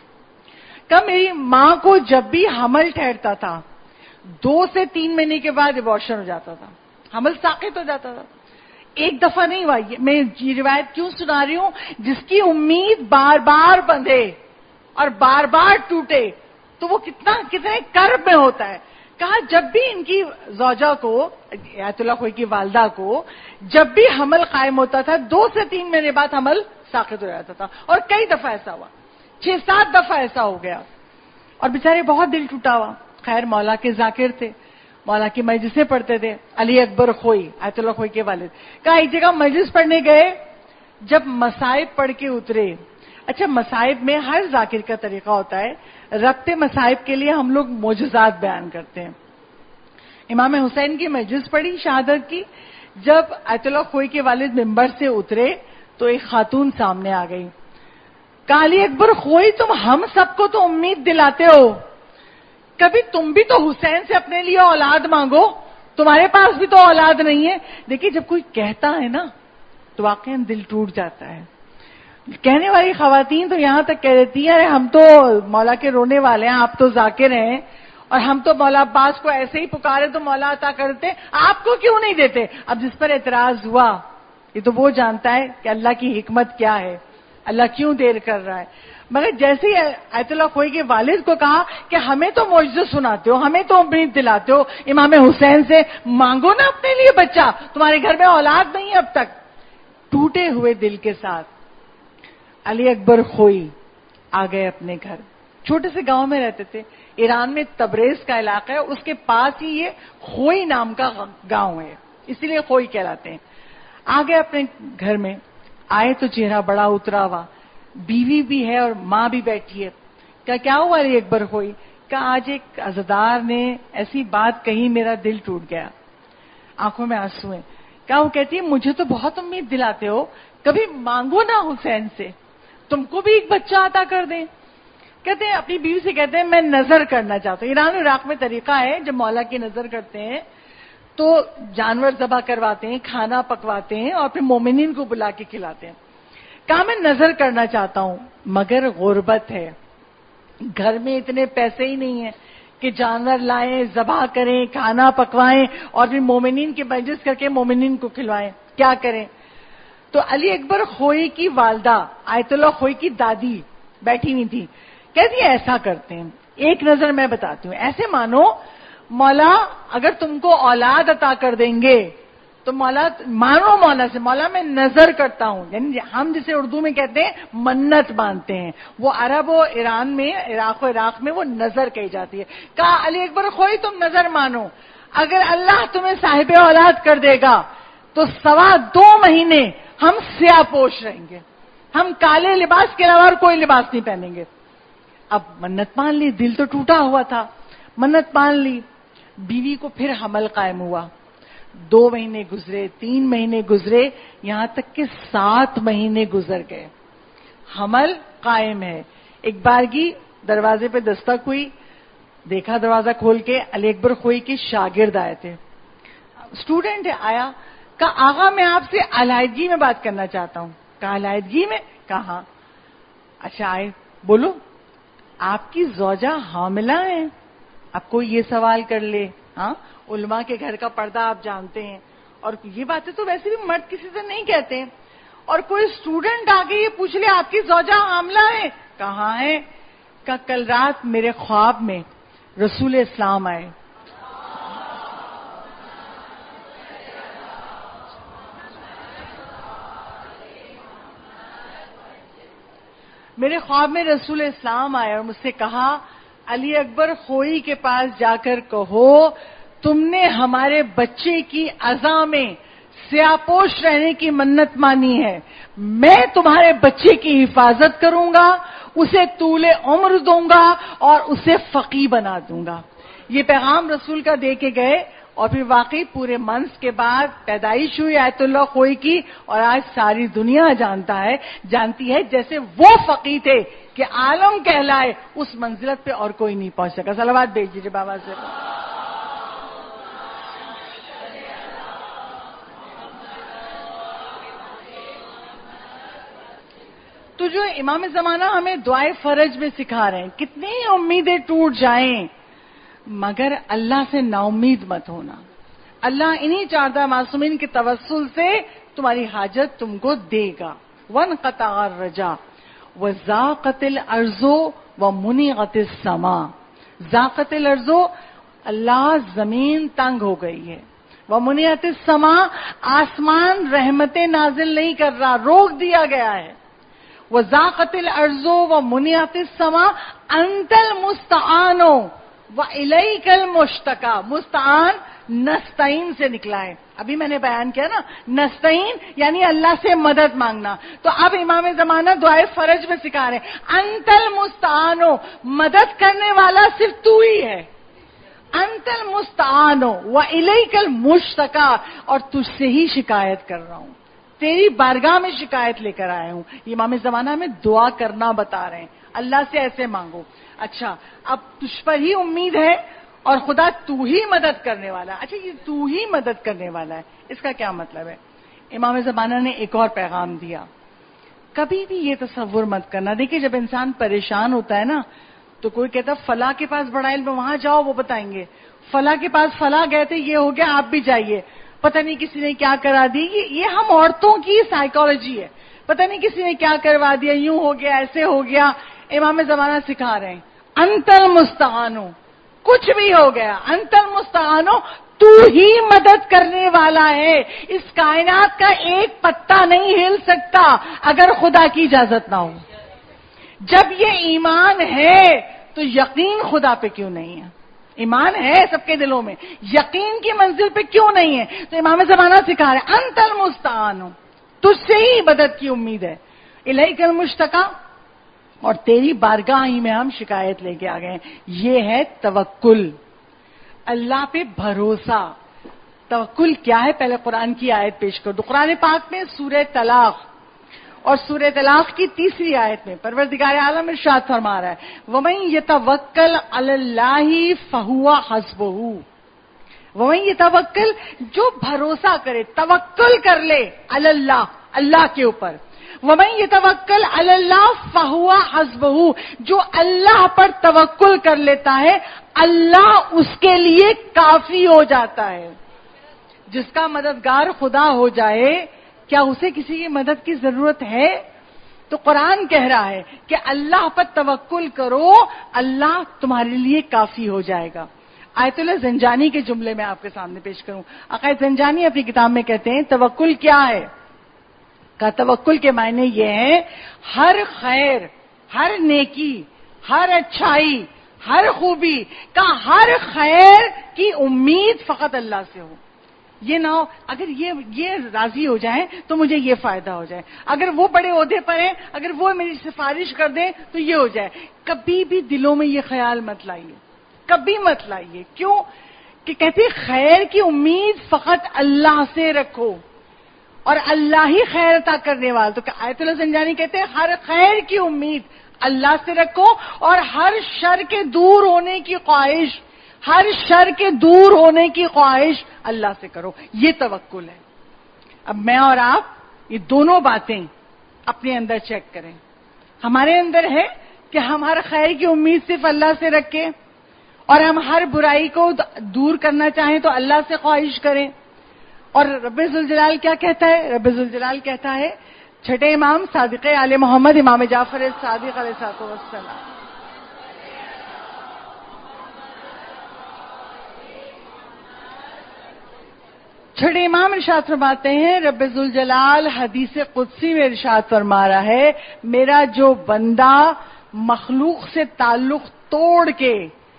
کہ میری ماں کو جب بھی حمل ٹھہرتا تھا دو سے تین مہینے کے بعد ابارشن ہو جاتا تھا، حمل ساقط ہو جاتا تھا. ایک دفعہ نہیں ہوا. میں یہ روایت کیوں سنا رہی ہوں، جس کی امید بار بار بندھے اور بار بار ٹوٹے تو وہ کتنا کتنے کرب میں ہوتا ہے. کہا جب بھی ان کی زوجہ کو، آیت اللہ خوئی کی والدہ کو جب بھی حمل قائم ہوتا تھا دو سے تین مہینے بعد حمل ساقط ہو جاتا تھا. اور کئی دفعہ ایسا ہوا، چھ سات دفعہ ایسا ہو گیا. اور بیچارے بہت دل ٹوٹا ہوا. خیر مولا کے ذاکر تھے، مولا کی مجلسیں پڑھتے تھے. علی اکبر خوئی آیت اللہ خوئی کے والد. کہا ایک جگہ مجلس پڑھنے گئے، جب مصائب پڑھ کے اترے. اچھا مصائب میں ہر ذاکر کا طریقہ ہوتا ہے، ربط مصائب کے لیے ہم لوگ معجزات بیان کرتے ہیں. امام حسین کی مجلس پڑھی شہادت کی. جب آیت اللہ خوئی کے والد ممبر سے اترے تو ایک خاتون سامنے آ گئی. کالی اکبر خوئی تم ہم سب کو تو امید دلاتے ہو، کبھی تم بھی تو حسین سے اپنے لیے اولاد مانگو، تمہارے پاس بھی تو اولاد نہیں ہے. دیکھیے جب کوئی کہتا ہے نا تو واقعی دل ٹوٹ جاتا ہے. کہنے والی خواتین تو یہاں تک کہہ دیتی ہیں ہم تو مولا کے رونے والے ہیں، آپ تو ذاکر ہیں، اور ہم تو مولا عباس کو ایسے ہی پکارے تو مولا عطا کرتے، آپ کو کیوں نہیں دیتے. اب جس پر اعتراض ہوا یہ تو وہ جانتا ہے کہ اللہ کی حکمت کیا ہے، اللہ کیوں دیر کر رہا ہے. مگر جیسے ہی آیت اللہ خوئی کے والد کو کہا کہ ہمیں تو معجزہ سناتے ہو، ہمیں تو امید دلاتے ہو امام حسین سے، مانگو نا اپنے لیے بچہ، تمہارے گھر میں اولاد نہیں ہے اب تک. ٹوٹے ہوئے دل کے ساتھ علی اکبر خوئی آ گئے اپنے گھر. چھوٹے سے گاؤں میں رہتے تھے، ایران میں تبریز کا علاقہ ہے، اس کے پاس ہی یہ خوئی نام کا گاؤں ہے، اسی لیے خوئی کہلاتے ہیں. آ گئے اپنے گھر میں، آئے تو چہرہ بڑا اترا ہوا، بیوی بھی ہے اور ماں بھی بیٹھی ہے. کہا کیا ہوا علی اکبر خوئی؟ کہا آج ایک عزادار نے ایسی بات کہی میرا دل ٹوٹ گیا. آنکھوں میں آنسو ہیں. کہا وہ کہتی ہے مجھے تو بہت امید دلاتے ہو، کبھی مانگو نا حسین سے، تم کو بھی ایک بچہ عطا کر دیں. کہتے ہیں اپنی بیوی سے کہتے ہیں میں نظر کرنا چاہتا ہوں. ایران اور عراق میں طریقہ ہے جب مولا کی نظر کرتے ہیں تو جانور ذبح کرواتے ہیں، کھانا پکواتے ہیں اور پھر مومنین کو بلا کے کھلاتے ہیں. کہا میں نظر کرنا چاہتا ہوں مگر غربت ہے، گھر میں اتنے پیسے ہی نہیں ہیں کہ جانور لائیں، ذبح کریں، کھانا پکوائیں اور پھر مومنین کی مجلس کر کے مومنین کو کھلوائیں، کیا کریں. تو علی اکبر خوئی کی والدہ آیت اللہ خوئی کی دادی بیٹھی ہوئی تھی. کہتی ہے ایسا کرتے ہیں، ایک نظر میں بتاتی ہوں، ایسے مانو مولا اگر تم کو اولاد عطا کر دیں گے تو مولا مانو مولا سے، مولا میں نظر کرتا ہوں، یعنی ہم جسے اردو میں کہتے ہیں منت مانتے ہیں، وہ عرب و ایران میں، عراق و عراق میں وہ نظر کہی جاتی ہے. کہا علی اکبر خوئی تم نظر مانو، اگر اللہ تمہیں صاحب اولاد کر دے گا تو سوا دو مہینے ہم سیاہ پوش رہیں گے، ہم کالے لباس کے علاوہ اور کوئی لباس نہیں پہنیں گے. اب منت مان لی، دل تو ٹوٹا ہوا تھا، منت مان لی. بیوی کو پھر حمل قائم ہوا، دو مہینے گزرے، تین مہینے گزرے، یہاں تک کہ سات مہینے گزر گئے، حمل قائم ہے. ایک بارگی دروازے پہ دستک ہوئی، دیکھا دروازہ کھول کے، علی اکبر خوئی کے شاگرد آئے تھے، اسٹوڈنٹ آیا. کہا آغا میں آپ سے علیحدگی میں بات کرنا چاہتا ہوں. کہا علیحدگی میں؟ کہا اچھا آئے، بولو آپ کی زوجہ حاملہ ہے؟ اب کوئی یہ سوال کر لے، ہاں علماء کے گھر کا پردہ آپ جانتے ہیں، اور یہ باتیں تو ویسے بھی مرد کسی سے نہیں کہتے ہیں، اور کوئی اسٹوڈنٹ آگے یہ پوچھ لے آپ کی زوجہ حاملہ ہے؟ کہاں ہے؟ کہ کل رات میرے خواب میں رسول اسلام آئے. میرے خواب میں رسول اسلام آئے اور مجھ سے کہا علی اکبر خوئی کے پاس جا کر کہو تم نے ہمارے بچے کی عزا میں سیاہ پوش رہنے کی منت مانی ہے، میں تمہارے بچے کی حفاظت کروں گا، اسے طول عمر دوں گا اور اسے فقیہ بنا دوں گا. یہ پیغام رسول کا دے کے گئے، اور پھر واقعی پورے منس کے بعد پیدائش ہوئی آیت اللہ خوئی کی، اور آج ساری دنیا جانتا ہے جانتی ہے جیسے وہ فقیہ تھے کہ عالم کہلائے، اس منزلت پہ اور کوئی نہیں پہنچ سکا. صلوات بھیج دیجیے بابا سے. تو جو امام زمانہ ہمیں دعائے فرج میں سکھا رہے ہیں، کتنی امیدیں ٹوٹ جائیں مگر اللہ سے نا امید مت ہونا. اللہ انہی چاردہ معصومین کے توسل سے تمہاری حاجت تم کو دے گا. وانقطع الرجا وضاقت الارض ومنعت السماء. ضاقت الارض، اللہ زمین تنگ ہو گئی ہے، ومنعت السماء، آسمان رحمتیں نازل نہیں کر رہا، روک دیا گیا ہے. وضاقت الارض ومنعت السماء انت المستعان والیک المشتکا. مستعان نستعین سے نکلا ہے، ابھی میں نے بیان کیا نا، نستعین یعنی اللہ سے مدد مانگنا. تو اب امام زمانہ دعائے فرج میں سکھا رہے ہیں انت المستعان، مدد کرنے والا صرف تو ہی ہے. انت المستعان والیک المشتکا، اور تجھ سے ہی شکایت کر رہا ہوں، تیری بارگاہ میں شکایت لے کر آیا ہوں. امام زمانہ میں دعا کرنا بتا رہے ہیں، اللہ سے ایسے مانگو. اچھا اب تجھ پر ہی امید ہے اور خدا تو ہی مدد کرنے والا. اچھا یہ تو ہی مدد کرنے والا ہے، اس کا کیا مطلب ہے؟ امام زمانہ نے ایک اور پیغام دیا، کبھی بھی یہ تصور مت کرنا. دیکھیے جب انسان پریشان ہوتا ہے نا تو کوئی کہتا فلاں کے پاس بڑا علم، وہاں جاؤ وہ بتائیں گے، فلاں کے پاس فلاں گئے تھے یہ ہو گیا آپ بھی جائیے، پتہ نہیں کسی نے کیا کرا دی. یہ ہم عورتوں کی سائیکالوجی ہے، پتہ نہیں کسی نے کیا کروا دیا، یوں ہو گیا ایسے ہو گیا. امام زمانہ سکھا رہے ہیں انت المستعان، کچھ بھی ہو گیا انت المستعان، تو ہی مدد کرنے والا ہے. اس کائنات کا ایک پتا نہیں ہل سکتا اگر خدا کی اجازت نہ ہو. جب یہ ایمان ہے تو یقین خدا پہ کیوں نہیں ہے؟ ایمان ہے سب کے دلوں میں، یقین کی منزل پہ کیوں نہیں ہے؟ تو امام زمانہ سکھا رہے ہیں انت المستعان، تجھ سے ہی مدد کی امید ہے. الیک المشتکا، اور تیری بارگاہ ہی میں ہم شکایت لے کے آ گئے ہیں. یہ ہے توکل، اللہ پہ بھروسہ. توکل کیا ہے؟ پہلے قرآن کی آیت پیش کر دو. قرآن پاک میں سورہ طلاق اور سورہ طلاق کی تیسری آیت میں پروردگار عالم ارشاد فرما رہا ہے وَمَن يَتَوَكَّلْ عَلَى اللَّهِ فَهُوَ حَسْبُهُ. وَمَن يَتَوَكَّل، جو بھروسہ کرے، توکل کر لے، علی اللہ، اللہ کے اوپر. وَمَن يَتَوَكَّلْ عَلَى اللَّهِ فَهُوَ حَسْبُهُ، جو اللہ پر توکل کر لیتا ہے اللہ اس کے لیے کافی ہو جاتا ہے. جس کا مددگار خدا ہو جائے کیا اسے کسی کی مدد کی ضرورت ہے؟ تو قرآن کہہ رہا ہے کہ اللہ پر توکل کرو، اللہ تمہارے لیے کافی ہو جائے گا. آیت اللہ زنجانی کے جملے میں آپ کے سامنے پیش کروں. عقائد زنجانی اپنی کتاب میں کہتے ہیں توکل کیا ہے؟ کا توکل کے معنی یہ ہے ہر خیر، ہر نیکی، ہر اچھائی، ہر خوبی کا ہر خیر کی امید فقط اللہ سے ہو. یہ نہ ہو اگر یہ یہ راضی ہو جائیں تو مجھے یہ فائدہ ہو جائے، اگر وہ بڑے عہدے پر ہیں اگر وہ میری سفارش کر دیں تو یہ ہو جائے. کبھی بھی دلوں میں یہ خیال مت لائیے، کبھی مت لائیے. کیوں کہ کہتے خیر کی امید فقط اللہ سے رکھو اور اللہ ہی خیر عطا کرنے والا. تو آیت اللہ زنجانی کہتے ہیں ہر خیر کی امید اللہ سے رکھو اور ہر شر کے دور ہونے کی خواہش، ہر شر کے دور ہونے کی خواہش اللہ سے کرو. یہ توکل ہے. اب میں اور آپ یہ دونوں باتیں اپنے اندر چیک کریں. ہمارے اندر ہے کہ ہم ہر خیر کی امید صرف اللہ سے رکھیں اور ہم ہر برائی کو دور کرنا چاہیں تو اللہ سے خواہش کریں. اور رب ذوالجلال کیا کہتا ہے؟ رب ذوالجلال کہتا ہے چھٹے امام صادق آل محمد امام جعفر صادق علیہ الصلوۃ والسلام، چھٹے امام ارشاد فرماتے ہیں رب ذوالجلال حدیث قدسی میں ارشاد فرما رہا ہے میرا جو بندہ مخلوق سے تعلق توڑ کے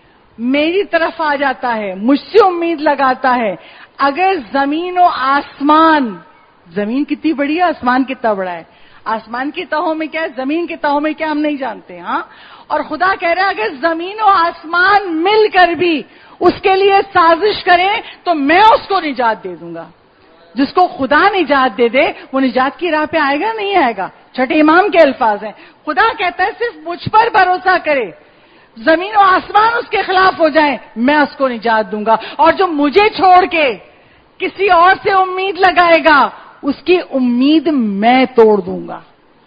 میری طرف آ جاتا ہے، مجھ سے امید لگاتا ہے، اگر زمین و آسمان، زمین کتنی بڑی ہے، آسمان کتنا بڑا ہے، آسمان کی تہوں میں کیا ہے، زمین کی تہوں میں کیا ہم نہیں جانتے. ہاں اور خدا کہہ رہا ہے اگر زمین و آسمان مل کر بھی اس کے لیے سازش کریں تو میں اس کو نجات دے دوں گا. جس کو خدا نجات دے دے وہ نجات کی راہ پہ آئے گا نہیں آئے گا. چھٹے امام کے الفاظ ہیں. خدا کہتا ہے صرف مجھ پر بھروسہ کرے، زمین و آسمان اس کے خلاف ہو جائیں میں اس کو نجات دوں گا، اور جو مجھے چھوڑ کے کسی اور سے امید لگائے گا اس کی امید میں توڑ دوں گا،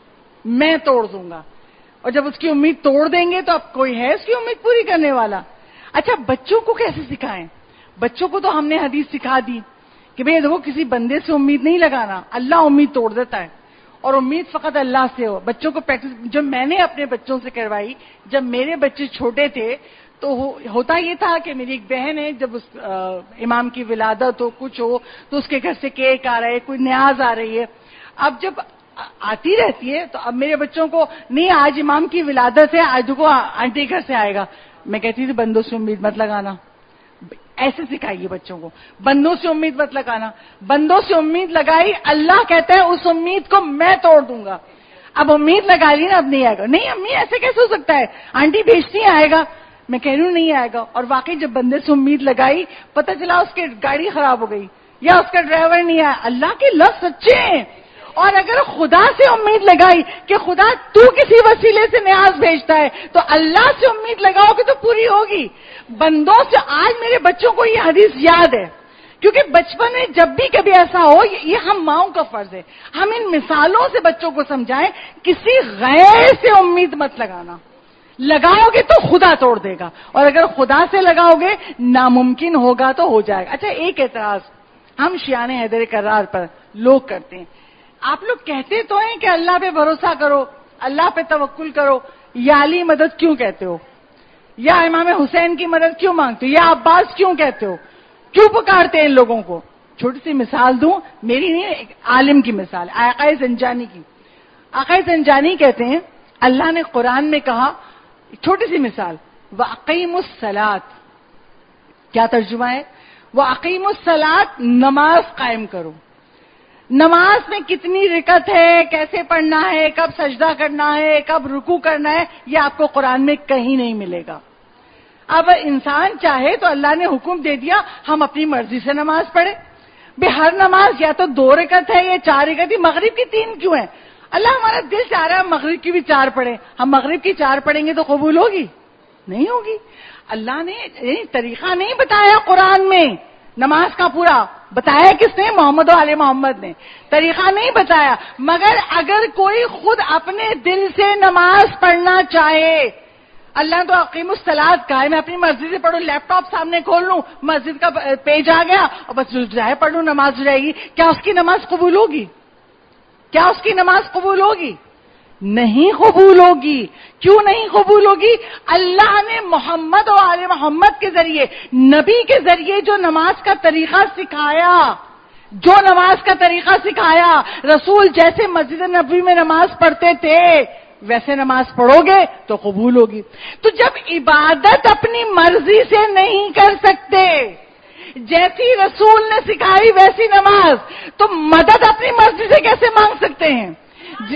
میں توڑ دوں گا. اور جب اس کی امید توڑ دیں گے تو اب کوئی ہے اس کی امید پوری کرنے والا. اچھا بچوں کو کیسے سکھائیں؟ بچوں کو تو ہم نے حدیث سکھا دی کہ بھئی دیکھو کسی بندے سے امید نہیں لگانا، اللہ امید توڑ دیتا ہے اور امید فقط اللہ سے ہو. بچوں کو پریکٹس جو میں نے اپنے بچوں سے کروائی، جب میرے بچے چھوٹے تھے تو ہوتا یہ تھا کہ میری ایک بہن ہے، جب اس امام کی ولادت ہو کچھ ہو تو اس کے گھر سے کیک آ رہا ہے، کوئی نیاز آ رہی ہے. اب جب آتی رہتی ہے تو اب میرے بچوں کو نہیں آج امام کی ولادت ہے، آج کو آنٹی گھر سے آئے گا. میں کہتی تھی بندوں سے امید مت لگانا، ایسے سکھائیے بچوں کو، بندوں سے امید مت لگانا. بندوں سے امید لگائی، اللہ کہتا ہے اس امید کو میں توڑ دوں گا. اب امید لگا لی نا، اب نہیں آئے گا. نہیں امی ایسے کیسے ہو سکتا ہے، آنٹی بھیجتی ہیں آئے گا. میں کہہ رہی ہوں نہیں آئے گا. اور واقعی جب بندے سے امید لگائی پتہ چلا اس کی گاڑی خراب ہو گئی یا اس کا ڈرائیور نہیں آیا. اللہ کے لفظ سچے ہیں. اور اگر خدا سے امید لگائی کہ خدا تو کسی وسیلے سے نیاز بھیجتا ہے تو اللہ سے امید لگاؤ کہ تو پوری ہوگی. بندوں سے آج میرے بچوں کو یہ حدیث یاد ہے کیونکہ بچپن میں جب بھی کبھی ایسا ہو، یہ ہم ماؤں کا فرض ہے ہم ان مثالوں سے بچوں کو سمجھائیں کسی غیر سے امید مت لگانا. لگاؤ گے تو خدا توڑ دے گا، اور اگر خدا سے لگاؤ گے ناممکن ہوگا تو ہو جائے گا. اچھا ایک اعتراض ہم شیعان حیدر کرار پر لوگ کرتے ہیں. آپ لوگ کہتے تو ہیں کہ اللہ پہ بھروسہ کرو، اللہ پہ توکل کرو، یا علی مدد کیوں کہتے ہو، یا امام حسین کی مدد کیوں مانگتے ہو، یا عباس کیوں کہتے ہو، کیوں پکارتے ہیں ان لوگوں کو؟ چھوٹی سی مثال دوں، میری نہیں ایک عالم کی مثال، آقا زنجانی کی. آقا زنجانی کہتے ہیں اللہ نے قرآن میں کہا، چھوٹی سی مثال، وَأَقِیمُوا الصَّلَاةَ، کیا ترجمہ ہے؟ وَأَقِیمُوا الصَّلَاةَ، نماز قائم کرو. نماز میں کتنی رکعت ہے، کیسے پڑھنا ہے، کب سجدہ کرنا ہے، کب رکوع کرنا ہے، یہ آپ کو قرآن میں کہیں نہیں ملے گا. اب انسان چاہے تو اللہ نے حکم دے دیا ہم اپنی مرضی سے نماز پڑھیں. بے ہر نماز یا تو دو رکعت ہے یا چار رکعت ہے، مغرب کی تین کیوں ہے؟ اللہ ہمارا دل چاہ رہا ہے مغرب کی بھی چار پڑھیں، ہم مغرب کی چار پڑھیں گے تو قبول ہوگی؟ نہیں ہوگی. اللہ نے طریقہ نہیں بتایا قرآن میں نماز کا، پورا بتایا کس نے؟ محمد و آل محمد نے. طریقہ نہیں بتایا. مگر اگر کوئی خود اپنے دل سے نماز پڑھنا چاہے، اللہ تو اقیم الصلاۃ کا ہے، میں اپنی مرضی سے پڑھوں، لیپ ٹاپ سامنے کھول لوں، مسجد کا پیج آ گیا اور بس جائے پڑھ لوں، نماز ہو جائے گی. کیا اس کی نماز قبول ہوگی؟ کیا اس کی نماز قبول ہوگی؟ نہیں قبول ہوگی. کیوں نہیں قبول ہوگی؟ اللہ نے محمد اور آل محمد کے ذریعے، نبی کے ذریعے جو نماز کا طریقہ سکھایا، جو نماز کا طریقہ سکھایا، رسول جیسے مسجد نبوی میں نماز پڑھتے تھے ویسے نماز پڑھو گے تو قبول ہوگی. تو جب عبادت اپنی مرضی سے نہیں کر سکتے، جیسی رسول نے سکھائی ویسی نماز، تو مدد اپنی مرضی سے کیسے مانگ سکتے ہیں؟ ج...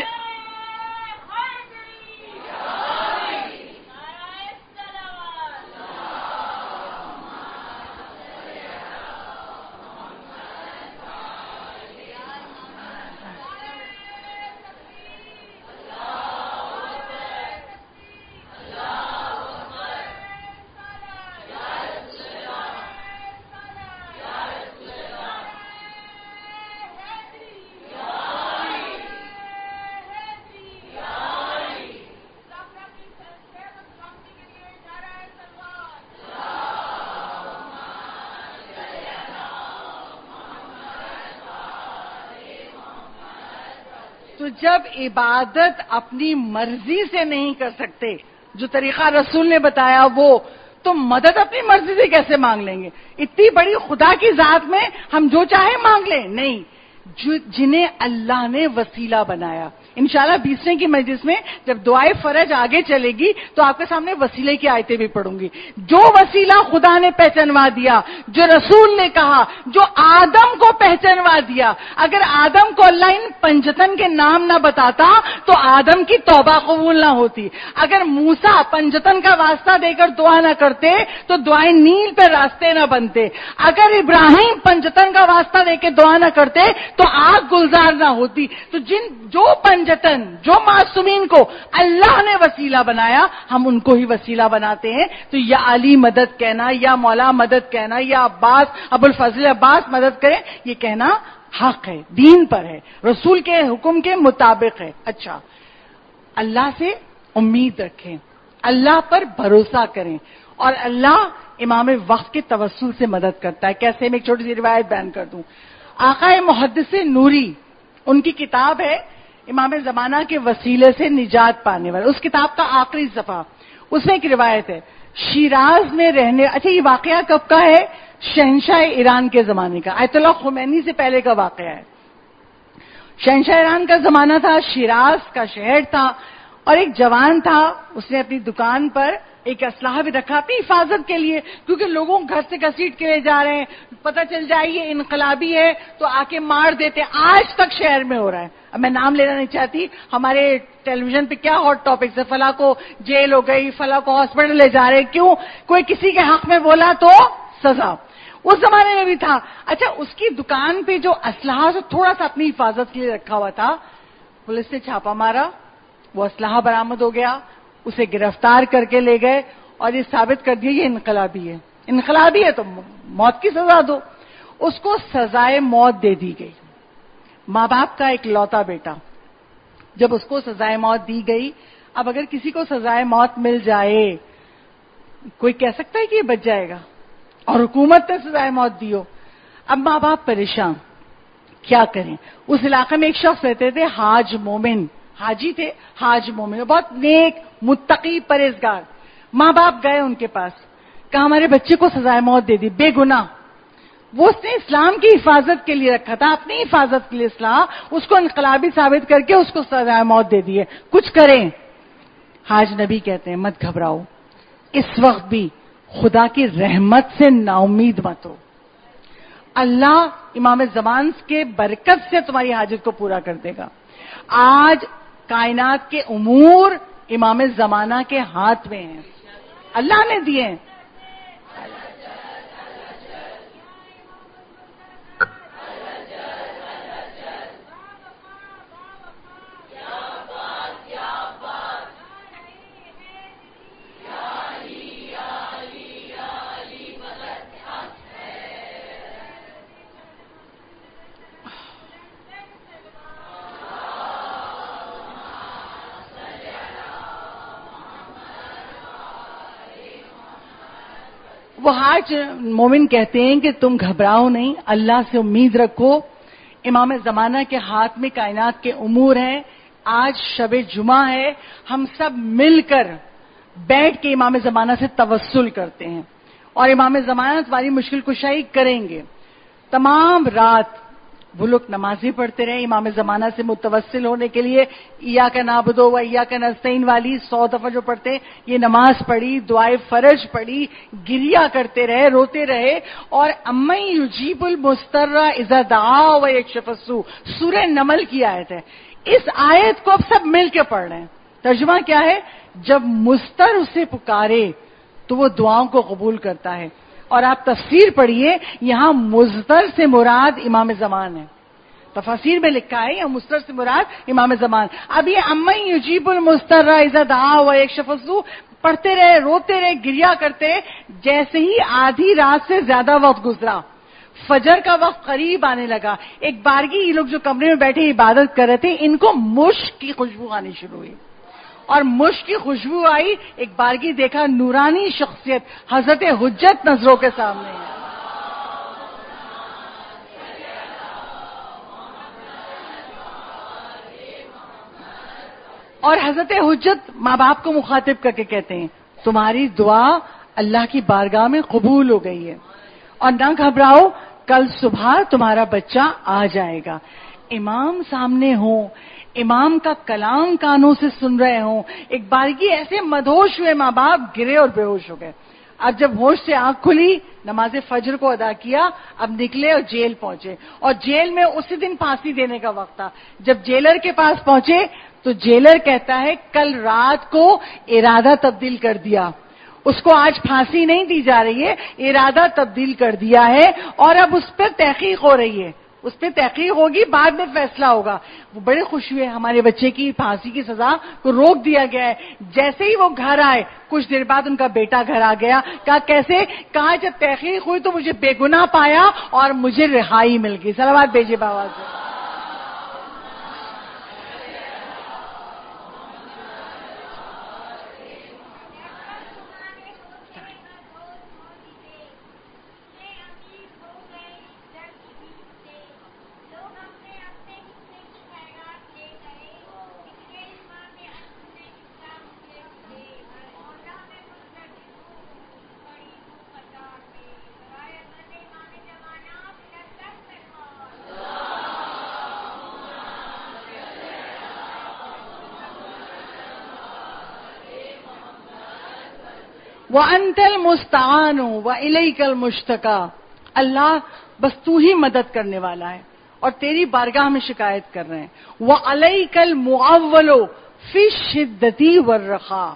تو جب عبادت اپنی مرضی سے نہیں کر سکتے، جو طریقہ رسول نے بتایا وہ، تو مدد اپنی مرضی سے کیسے مانگ لیں گے؟ اتنی بڑی خدا کی ذات میں ہم جو چاہے مانگ لیں؟ نہیں، جنہیں اللہ نے وسیلہ بنایا. انشاءاللہ بیسویں کی مجلس میں جب دعائے فرج آگے چلے گی تو آپ کے سامنے وسیلے کی آیتیں بھی پڑھوں گی. جو وسیلہ خدا نے پہچانوا دیا، جو رسول نے کہا، جو آدم کو پہچانوا دیا، اگر آدم کو اللہ ان پنجتن کے نام نہ بتاتا تو آدم کی توبہ قبول نہ ہوتی. اگر موسیٰ پنجتن کا واسطہ دے کر دعا نہ کرتے تو دعائیں نیل پہ راستے نہ بنتے. اگر ابراہیم پنجتن کا واسطہ دے کے دعا نہ کرتے تو آگ گلزار نہ ہوتی. تو جن جو پنجتن، جو معصومین کو اللہ نے وسیلہ بنایا، ہم ان کو ہی وسیلہ بناتے ہیں. تو یا علی مدد کہنا، یا مولا مدد کہنا، یا عباس، ابو الفضل عباس مدد کریں، یہ کہنا حق ہے، دین پر ہے، رسول کے حکم کے مطابق ہے. اچھا، اللہ سے امید رکھیں، اللہ پر بھروسہ کریں، اور اللہ امام وقت کے توسل سے مدد کرتا ہے. کیسے؟ میں ایک چھوٹی سی روایت بیان کر دوں. آقا محدث نوری، ان کی کتاب ہے امام زمانہ کے وسیلے سے نجات پانے والا، اس کتاب کا آخری صفحہ، اس میں ایک روایت ہے شیراز میں رہنے. اچھا، یہ واقعہ کب کا ہے؟ شہنشاہ ایران کے زمانے کا، آیت اللہ خمینی سے پہلے کا واقعہ ہے. شہنشاہ ایران کا زمانہ تھا، شیراز کا شہر تھا، اور ایک جوان تھا، اس نے اپنی دکان پر ایک اسلحہ بھی رکھا اپنی حفاظت کے لیے، کیونکہ لوگوں گھر سے گھسیٹ کے لے جا رہے ہیں، پتہ چل جائے یہ انقلابی ہے تو آ کے مار دیتے. آج تک شہر میں ہو رہا ہے. اب میں نام لینا نہیں چاہتی، ہمارے ٹیلی ویژن پہ کیا ہاٹ ٹاپکس ہے، فلاں کو جیل ہو گئی، فلاں کو ہاسپٹل لے جا رہے. کیوں؟ کوئی کسی کے حق میں بولا تو سزا. اس زمانے میں بھی تھا. اچھا، اس کی دکان پہ جو اسلحہ جو تھوڑا سا اپنی حفاظت کے لیے رکھا ہوا تھا، پولیس نے چھاپا مارا، وہ اسلحہ برآمد ہو گیا، اسے گرفتار کر کے لے گئے اور یہ ثابت کر دیا یہ انقلابی ہے. انقلابی ہے تو موت کی سزا دو. اس کو سزائے موت دے دی گئی. ماں باپ کا ایک لوتا بیٹا، جب اس کو سزائے موت دی گئی، اب اگر کسی کو سزائے موت مل جائے، کوئی کہہ سکتا ہے کہ یہ بچ جائے گا؟ اور حکومت نے سزائے موت دی ہو. اب ماں باپ پریشان، کیا کریں؟ اس علاقے میں ایک شخص رہتے تھے، حاج مومن، حاجی تھے، حاج مومن، بہت نیک، متقی، پرہیزگار. ماں باپ گئے ان کے پاس، کہا ہمارے بچے کو سزائے موت دے دی، بے گناہ. وہ اس نے اسلام کی حفاظت کے لیے رکھا تھا، اپنی حفاظت کے لیے اسلام، اس کو انقلابی ثابت کر کے اس کو سزائے موت دے دی ہے. کچھ کریں؟ حاج نبی کہتے ہیں مت گھبراؤ، اس وقت بھی خدا کی رحمت سے نا امید مت ہو. اللہ امام زمان کے برکت سے تمہاری حاجت کو پورا کر دے گا. آج کائنات کے امور امام زمانہ کے ہاتھ میں ہیں، اللہ نے دیے ہیں. وہ حاج مومن کہتے ہیں کہ تم گھبراؤ نہیں، اللہ سے امید رکھو، امام زمانہ کے ہاتھ میں کائنات کے امور ہیں، آج شب جمعہ ہے، ہم سب مل کر بیٹھ کے امام زمانہ سے توسل کرتے ہیں اور امام زمانہ تمہاری مشکل کشائی کریں گے. تمام رات وہ لوگ نمازیں پڑھتے رہے امام زمانہ سے متوسل ہونے کے لیے. ایاک نعبد و ایاک نستعین والی سو دفعہ جو پڑھتے ہیں، یہ نماز پڑھی، دعائے فرج پڑھی، گریا کرتے رہے، روتے رہے. اور امن یجیب المضطر اذا دعا و یکشف السوء، سورہ نمل کی آیت ہے. اس آیت کو اب سب مل کے پڑھ رہے ہیں. ترجمہ کیا ہے؟ جب مضطر اسے پکارے تو وہ دعاؤں کو قبول کرتا ہے. اور آپ تفسیر پڑھیے، یہاں مضطر سے مراد امام زمان ہے. تفاسیر میں لکھا ہے یہاں مضطر سے مراد امام زمان. اب یہ امن یجیب المضطر اذا دعا و یکشف السوء پڑھتے رہے، روتے رہے، گریا کرتے. جیسے ہی آدھی رات سے زیادہ وقت گزرا، فجر کا وقت قریب آنے لگا، ایک بارگی یہ لوگ جو کمرے میں بیٹھے عبادت کر رہے تھے، ان کو مشک کی خوشبو آنی شروع ہوئی. اور مشک کی خوشبو آئی، ایک بارگی دیکھا نورانی شخصیت حضرت حجت نظروں کے سامنے ہے. اور حضرت حجت ماں باپ کو مخاطب کر کے کہتے ہیں تمہاری دعا اللہ کی بارگاہ میں قبول ہو گئی ہے اور نہ گھبراؤ، کل صبح تمہارا بچہ آ جائے گا. امام سامنے ہوں، امام کا کلام کانوں سے سن رہے ہوں، ایک بارگی ایسے مدہوش ہوئے ماں باپ گرے اور بے ہوش ہو گئے. اب جب ہوش سے آنکھ کھلی، نماز فجر کو ادا کیا، اب نکلے اور جیل پہنچے. اور جیل میں اسی دن پھانسی دینے کا وقت تھا. جب جیلر کے پاس پہنچے تو جیلر کہتا ہے کل رات کو ارادہ تبدیل کر دیا، اس کو آج پھانسی نہیں دی جا رہی ہے، ارادہ تبدیل کر دیا ہے اور اب اس پر تحقیق ہو رہی ہے، اس پہ تحقیق ہوگی، بعد میں فیصلہ ہوگا. وہ بڑے خوش ہوئے، ہمارے بچے کی پھانسی کی سزا کو روک دیا گیا ہے. جیسے ہی وہ گھر آئے، کچھ دیر بعد ان کا بیٹا گھر آ گیا. کہا کیسے؟ کہا جب تحقیق ہوئی تو مجھے بے گناہ پایا اور مجھے رہائی مل گئی. صلوات بھیجیے بابا سے. وَأَنْتَ الْمُسْتَعَانُ وَإِلَيْكَ الْمُشْتَكَى. اللہ بس تو ہی مدد کرنے والا ہے اور تیری بارگاہ میں شکایت کر رہے ہیں. وَعَلَيْكَ الْمُعَوَّلُ فِي الشِّدَّةِ وَالرَّخَاءِ.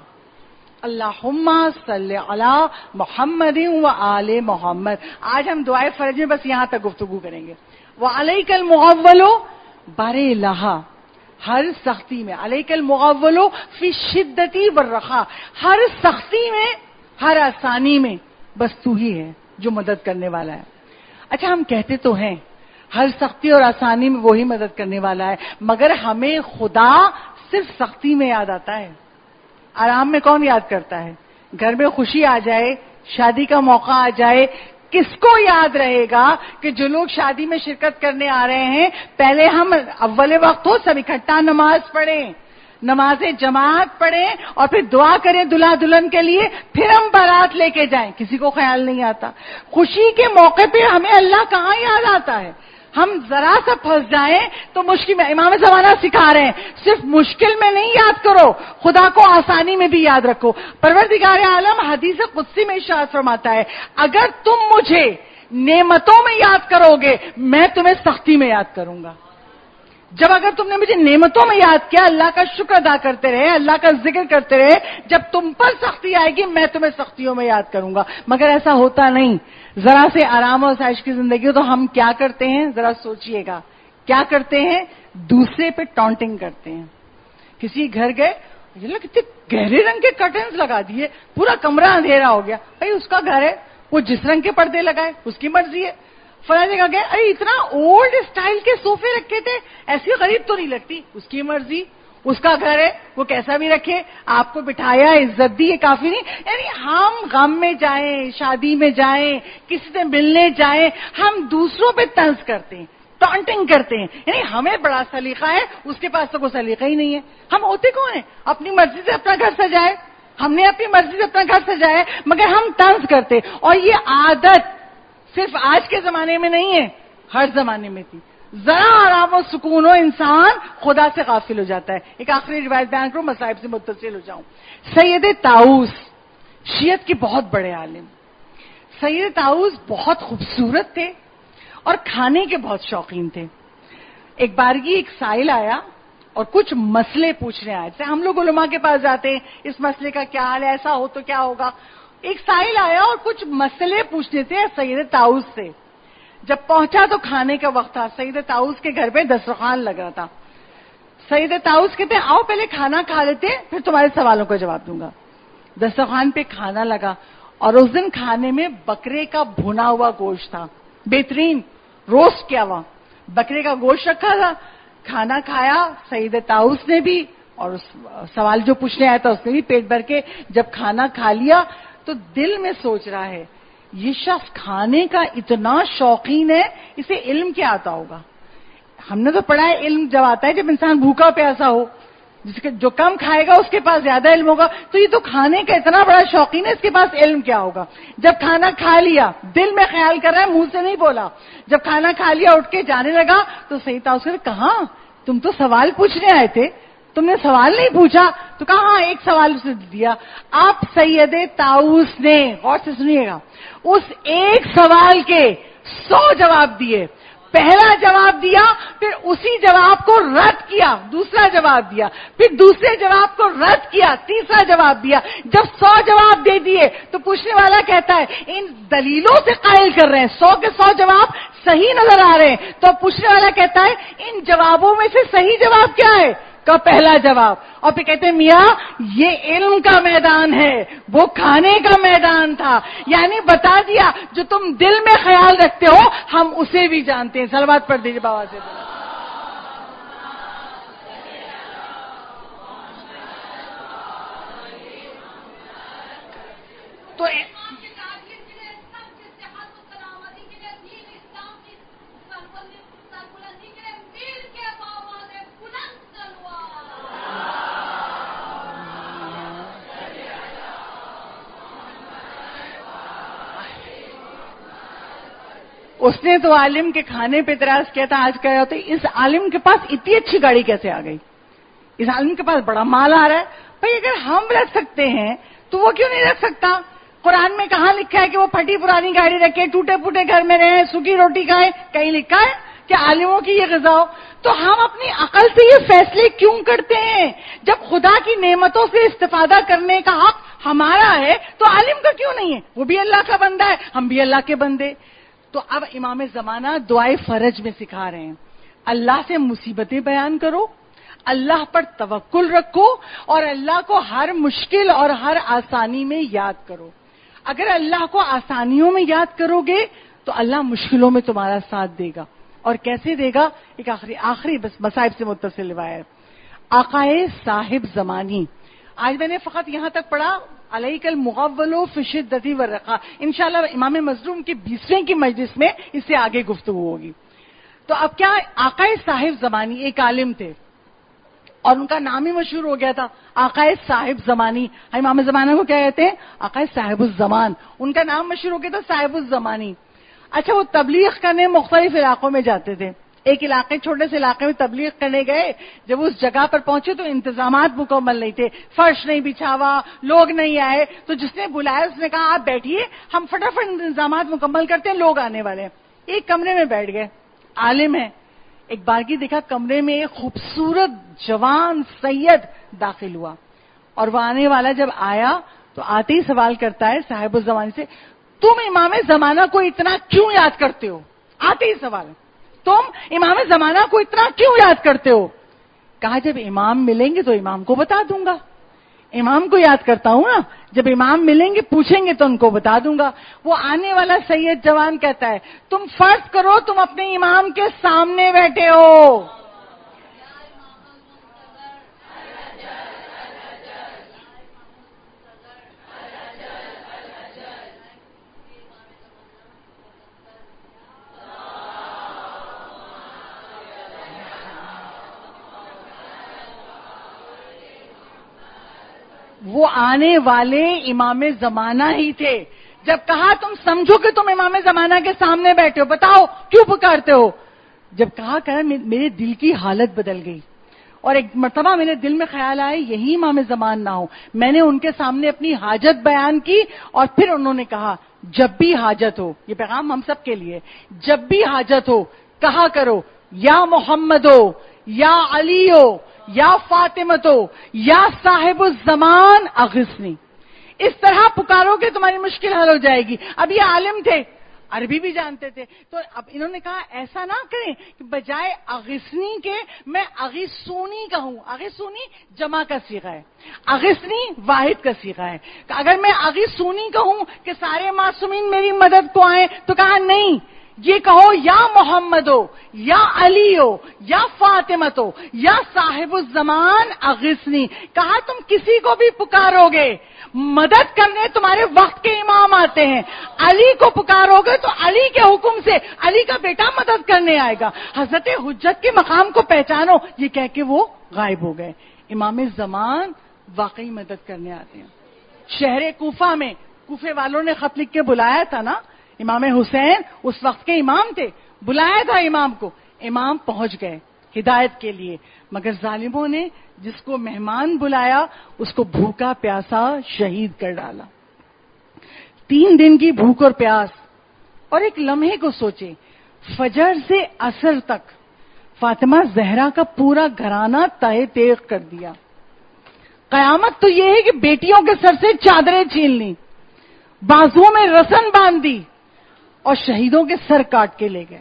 اللہم صلی علی محمد وآل محمد. آج ہم دعائے فرج میں بس یہاں تک گفتگو کریں گے. وَعَلَيْكَ الْمُعَوَّلُ بار الہ، ہر سختی میں. علیک المعول فی الشدۃ والرخاء، ہر سختی میں، ہر آسانی میں بس تو ہی ہے جو مدد کرنے والا ہے. اچھا ہم کہتے تو ہیں ہر سختی اور آسانی میں وہی مدد کرنے والا ہے، مگر ہمیں خدا صرف سختی میں یاد آتا ہے. آرام میں کون یاد کرتا ہے؟ گھر میں خوشی آ جائے، شادی کا موقع آ جائے، کس کو یاد رہے گا کہ جو لوگ شادی میں شرکت کرنے آ رہے ہیں پہلے ہم اول وقت ہو سب اکٹھا نماز پڑھیں، نماز جماعت پڑھیں اور پھر دعا کریں دلہا دلہن کے لیے، پھر ہم بارات لے کے جائیں. کسی کو خیال نہیں آتا. خوشی کے موقع پہ ہمیں اللہ کہاں یاد آتا ہے؟ ہم ذرا سا پھنس جائیں تو مشکل میں. امام زمانہ سکھا رہے ہیں صرف مشکل میں نہیں یاد کرو، خدا کو آسانی میں بھی یاد رکھو. پروردگار عالم حدیث قدسی میں ارشاد فرماتا ہے اگر تم مجھے نعمتوں میں یاد کرو گے میں تمہیں سختی میں یاد کروں گا. جب اگر تم نے مجھے نعمتوں میں یاد کیا، اللہ کا شکر ادا کرتے رہے، اللہ کا ذکر کرتے رہے، جب تم پر سختی آئے گی میں تمہیں سختیوں میں یاد کروں گا. مگر ایسا ہوتا نہیں. ذرا سے آرام اور عائش کی زندگی ہو تو ہم کیا کرتے ہیں؟ ذرا سوچئے گا. کیا کرتے ہیں؟ دوسرے پہ ٹانٹنگ کرتے ہیں. کسی گھر گئے، یہ کتنے گہرے رنگ کے کرٹنز لگا دیے، پورا کمرہ اندھیرا ہو گیا. بھائی اس کا گھر ہے، وہ جس رنگ کے پردے لگائے اس کی مرضی ہے. فلاں جگہ گئے، ارے اتنا اولڈ اسٹائل کے صوفے رکھے تھے، ایسی غریب تو نہیں لگتی، اس کی مرضی. اس کا گھر ہے، وہ کیسا بھی رکھے، آپ کو بٹھایا، عزت دی، یہ کافی نہیں. یعنی ہم غم میں جائیں، شادی میں جائیں، کسی سے ملنے جائیں، ہم دوسروں پہ طنز کرتے ہیں. ٹانٹنگ کرتے ہیں. یعنی ہمیں بڑا سلیقہ ہے, اس کے پاس تو کوئی سلیقہ ہی نہیں ہے. ہم ہوتے کون ہیں؟ اپنی مرضی سے اپنا گھر سجائے, ہم نے اپنی مرضی سے اپنا گھر سجایا, مگر ہم طنز کرتے. اور یہ عادت صرف آج کے زمانے میں نہیں ہے, ہر زمانے میں تھی. ذرا آرام و سکون ہو انسان خدا سے غافل ہو جاتا ہے. ایک آخری روایت بیان کروں, مصائب سے متصل ہو جاؤں. سید طاؤس شیعت کے بہت بڑے عالم. سید طاؤس بہت خوبصورت تھے اور کھانے کے بہت شوقین تھے. ایک بارگی ایک سائل آیا اور کچھ مسئلے پوچھنے آئے تھے. ہم لوگ علماء کے پاس جاتے ہیں, اس مسئلے کا کیا حال ہے, ایسا ہو تو کیا ہوگا. ایک سائل آیا اور کچھ مسئلے پوچھنے تھے سید طاؤس سے. جب پہنچا تو کھانے کا وقت تھا. سید طاؤس کے گھر پہ دسترخوان لگ رہا تھا. سید طاؤس کہتے ہیں آؤ پہلے کھانا کھا لیتے پھر تمہارے سوالوں کا جواب دوں گا. دسترخوان پہ کھانا لگا اور اس دن کھانے میں بکرے کا بھنا ہوا گوشت تھا, بہترین روسٹ کیا ہوا بکرے کا گوشت رکھا تھا. کھانا کھایا سید طاؤس نے بھی, اور اس سوال جو پوچھنے آیا تھا اس نے بھی پیٹ بھر کے. جب کھانا کھا لیا تو دل میں سوچ رہا ہے یہ شخص کھانے کا اتنا شوقین ہے, اسے علم کیا آتا ہوگا. ہم نے تو پڑھا ہے علم جب آتا ہے جب انسان بھوکا پیاسا ہو, جس کے جو کم کھائے گا اس کے پاس زیادہ علم ہوگا. تو یہ تو کھانے کا اتنا بڑا شوقین ہے, اس کے پاس علم کیا ہوگا. جب کھانا کھا لیا دل میں خیال کر رہا ہے, منہ سے نہیں بولا. جب کھانا کھا لیا اٹھ کے جانے لگا تو سید طاؤس نے کہا تم تو سوال پوچھنے آئے تھے, تم نے سوال نہیں پوچھا. تو کہا ہاں ایک سوال اسے دیا. آپ سید طاؤس نے, غور سے سنیے گا, اس ایک سوال کے سو جواب دیے. پہلا جواب دیا, پھر اسی جواب کو رد کیا, دوسرا جواب دیا, پھر دوسرے جواب کو رد کیا, تیسرا جواب دیا. جب سو جواب دے دیے تو پوچھنے والا کہتا ہے ان دلیلوں سے قائل کر رہے ہیں, سو کے سو جواب صحیح نظر آ رہے ہیں. تو پوچھنے والا کہتا ہے ان جوابوں میں سے صحیح جواب کیا ہے؟ کا پہلا جواب. اور پھر کہتے ہیں میاں یہ علم کا میدان ہے, وہ کھانے کا میدان تھا. یعنی بتا دیا جو تم دل میں خیال رکھتے ہو ہم اسے بھی جانتے ہیں. صلوات پڑھ دیجیے بابا سے. تو اس نے تو عالم کے کھانے پہ اعتراض کیا تھا. آج کہا ہوتا ہے اس عالم کے پاس اتنی اچھی گاڑی کیسے آ گئی, اس عالم کے پاس بڑا مال آ رہا ہے. بھائی اگر ہم رکھ سکتے ہیں تو وہ کیوں نہیں رکھ سکتا؟ قرآن میں کہاں لکھا ہے کہ وہ پھٹی پرانی گاڑی رکھے, ٹوٹے پھوٹے گھر میں رہیں, سوکھی روٹی کھائیں؟ کہیں لکھا ہے کہ عالموں کی یہ غذا ہو؟ تو ہم اپنی عقل سے یہ فیصلے کیوں کرتے ہیں؟ جب خدا کی نعمتوں سے استفادہ کرنے کا حق ہمارا ہے تو عالم کا کیوں نہیں ہے؟ وہ بھی اللہ کا بندہ ہے, ہم بھی اللہ کے بندے. تو اب امام زمانہ دعائے فرج میں سکھا رہے ہیں, اللہ سے مصیبتیں بیان کرو, اللہ پر توکل رکھو, اور اللہ کو ہر مشکل اور ہر آسانی میں یاد کرو. اگر اللہ کو آسانیوں میں یاد کرو گے تو اللہ مشکلوں میں تمہارا ساتھ دے گا. اور کیسے دے گا؟ ایک آخری آخری بس مصائب سے متصل روایت. آقائے صاحب زمانی, آج میں نے فقط یہاں تک پڑھا علیک المغول فی الشدۃ والرخاء. انشاءاللہ امام مظلوم کی بیسویں کی مجلس میں اس سے آگے گفتگو ہوگی. تو اب کیا, آقائے صاحب زمانی ایک عالم تھے اور ان کا نام ہی مشہور ہو گیا تھا آقائے صاحب زمانی. امام زمانہ کو کیا کہتے ہیں؟ آقائے صاحب الزمان. ان کا نام مشہور ہو گیا تھا صاحب الزمانی. اچھا, وہ تبلیغ کرنے مختلف علاقوں میں جاتے تھے. ایک علاقے, چھوٹے سے علاقے میں تبلیغ کرنے گئے. جب اس جگہ پر پہنچے تو انتظامات مکمل نہیں تھے, فرش نہیں بچھا ہوا, لوگ نہیں آئے. تو جس نے بلایا اس نے کہا آپ بیٹھیے, ہم فٹافٹ انتظامات مکمل کرتے ہیں, لوگ آنے والے ہیں. ایک کمرے میں بیٹھ گئے, عالم ہے. ایک بارگی دیکھا کمرے میں ایک خوبصورت جوان سید داخل ہوا, اور وہ آنے والا جب آیا تو آتے ہی سوال کرتا ہے صاحب الزمانی سے, تم امام زمانہ کو اتنا کیوں یاد کرتے ہو؟ آتے ہی سوال, تم امام زمانہ کو اتنا کیوں یاد کرتے ہو؟ کہا جب امام ملیں گے تو امام کو بتا دوں گا. امام کو یاد کرتا ہوں نا, جب امام ملیں گے پوچھیں گے تو ان کو بتا دوں گا. وہ آنے والا سید جوان کہتا ہے تم فرض کرو تم اپنے امام کے سامنے بیٹھے ہو, وہ آنے والے امام زمانہ ہی تھے. جب کہا تم سمجھو کہ تم امام زمانہ کے سامنے بیٹھے ہو, بتاؤ کیوں پکارتے ہو؟ جب کہا کہ میرے دل کی حالت بدل گئی, اور ایک مرتبہ میرے دل میں خیال آئے یہی امام زمان نہ ہو. میں نے ان کے سامنے اپنی حاجت بیان کی, اور پھر انہوں نے کہا جب بھی حاجت ہو, یہ پیغام ہم سب کے لیے, جب بھی حاجت ہو کہا کرو یا محمد ہو, یا علی ہو, یا فاطمہ ہو, یا صاحب الزمان اغثنی. اس طرح پکارو کہ تمہاری مشکل حل ہو جائے گی. اب یہ عالم تھے, عربی بھی جانتے تھے, تو اب انہوں نے کہا ایسا نہ کریں کہ بجائے اغثنی کے میں اغثونی کہوں. اغثونی جمع کا صیغہ ہے, اغثنی واحد کا صیغہ ہے. اگر میں اغثونی کہوں کہ سارے معصومین میری مدد کو آئیں, تو کہا نہیں, یہ کہو یا محمد ہو, یا علی ہو, یا فاطمہ ہو, یا صاحب الزمان اغثنی. کہا تم کسی کو بھی پکارو گے, مدد کرنے تمہارے وقت کے امام آتے ہیں. علی کو پکارو گے تو علی کے حکم سے علی کا بیٹا مدد کرنے آئے گا. حضرت حجت کے مقام کو پہچانو, یہ کہہ کے وہ غائب ہو گئے. امام زمان واقعی مدد کرنے آتے ہیں. شہر کوفہ میں کوفے والوں نے خط لکھ کے بلایا تھا نا, امام حسین اس وقت کے امام تھے, بلایا تھا امام کو, امام پہنچ گئے ہدایت کے لیے, مگر ظالموں نے جس کو مہمان بلایا اس کو بھوکا پیاسا شہید کر ڈالا. تین دن کی بھوک اور پیاس, اور ایک لمحے کو سوچے, فجر سے عصر تک فاطمہ زہرا کا پورا گھرانہ تہہ تیغ کر دیا. قیامت تو یہ ہے کہ بیٹیوں کے سر سے چادریں چھین لی, بازوؤں میں رسن باندھ دی, اور شہیدوں کے سر کاٹ کے لے گئے.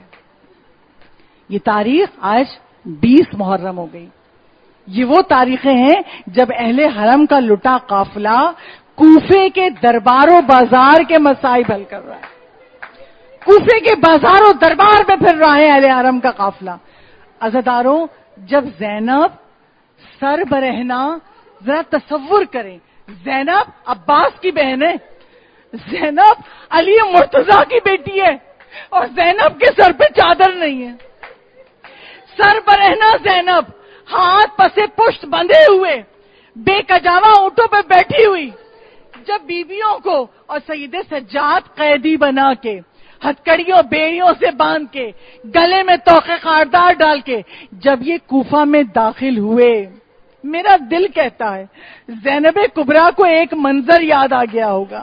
یہ تاریخ آج بیس محرم ہو گئی. یہ وہ تاریخیں ہیں جب اہل حرم کا لٹا قافلہ کوفے کے دربار و بازار کے مسائل حل کر رہا ہے. کوفے کے بازار و دربار میں پھر رہا ہے اہل حرم کا قافلہ. عزاداروں, جب زینب سر برہنا, ذرا تصور کریں, زینب عباس کی بہن ہے, زینب علی مرتضیٰ کی بیٹی ہے, اور زینب کے سر پہ چادر نہیں ہے. سر برہنا زینب, ہاتھ پسے پشت بندھے ہوئے, بے کجاوا اونٹوں پہ بیٹھی ہوئی. جب بیویوں کو اور سید سجاد قیدی بنا کے, ہتکڑیوں بیڑیوں سے باندھ کے, گلے میں توقے خاردار ڈال کے جب یہ کوفہ میں داخل ہوئے, میرا دل کہتا ہے زینب کبریٰ کو ایک منظر یاد آ گیا ہوگا.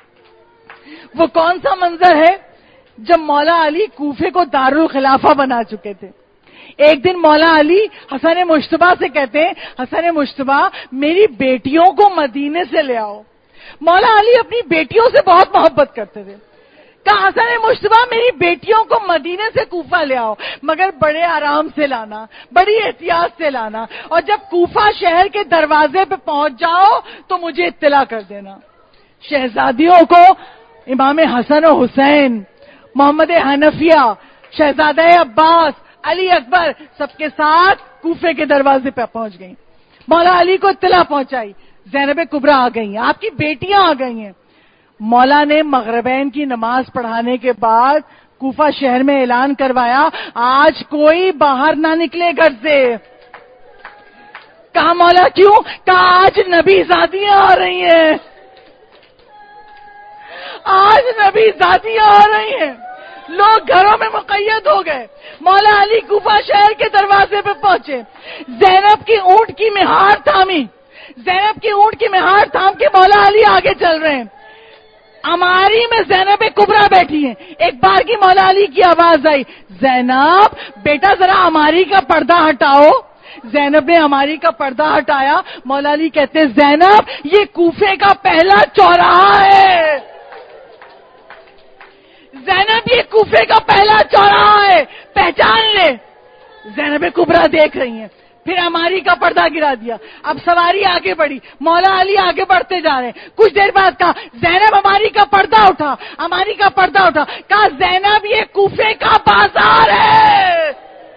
وہ کون سا منظر ہے؟ جب مولا علی کوفے کو دارالخلافہ بنا چکے تھے. ایک دن مولا علی حسن مشتبہ سے کہتے ہیں, حسن مشتبہ میری بیٹیوں کو مدینے سے لے آؤ. مولا علی اپنی بیٹیوں سے بہت محبت کرتے تھے. کہا حسن مشتبہ میری بیٹیوں کو مدینے سے کوفہ لے آؤ, مگر بڑے آرام سے لانا, بڑی احتیاط سے لانا, اور جب کوفہ شہر کے دروازے پہ پہنچ جاؤ تو مجھے اطلاع کر دینا. شہزادیوں کو امام حسن و حسین, محمد حنفیہ, شہزادہ عباس, علی اکبر سب کے ساتھ کوفے کے دروازے پہ پہنچ گئی. مولا علی کو اطلاع پہنچائی, زینب کبریٰ آ گئی ہیں, آپ کی بیٹیاں آ گئی ہیں. مولا نے مغربین کی نماز پڑھانے کے بعد کوفہ شہر میں اعلان کروایا, آج کوئی باہر نہ نکلے گھر سے. کہا مولا کیوں؟ کہا آج نبی زادیاں آ رہی ہیں, آج نبی زادیاں آ رہی ہیں. لوگ گھروں میں مقید ہو گئے. مولا علی کوفہ شہر کے دروازے پہ پہنچے, زینب کی اونٹ کی مہار تھامی, زینب کی اونٹ کی مہار تھام کے مولا علی آگے چل رہے ہیں. اماری میں زینب کبریٰ بیٹھی ہیں. ایک بار کی مولا علی کی آواز آئی, زینب بیٹا ذرا اماری کا پردہ ہٹاؤ. زینب نے اماری کا پردہ ہٹایا. مولا علی کہتے ہیں زینب یہ کوفے کا پہلا چوراہا ہے, زینب یہ کوفے کا پہلا چوراہا ہے, پہچان لے. زینب کبریٰ دیکھ رہی ہیں, پھر اماری کا پردہ گرا دیا. اب سواری آگے بڑھی, مولا علی آگے بڑھتے جا رہے ہیں. کچھ دیر بعد کہا زینب اماری کا پردہ اٹھا, اماری کا پردہ اٹھا. کہا زینب یہ کوفے کا بازار ہے.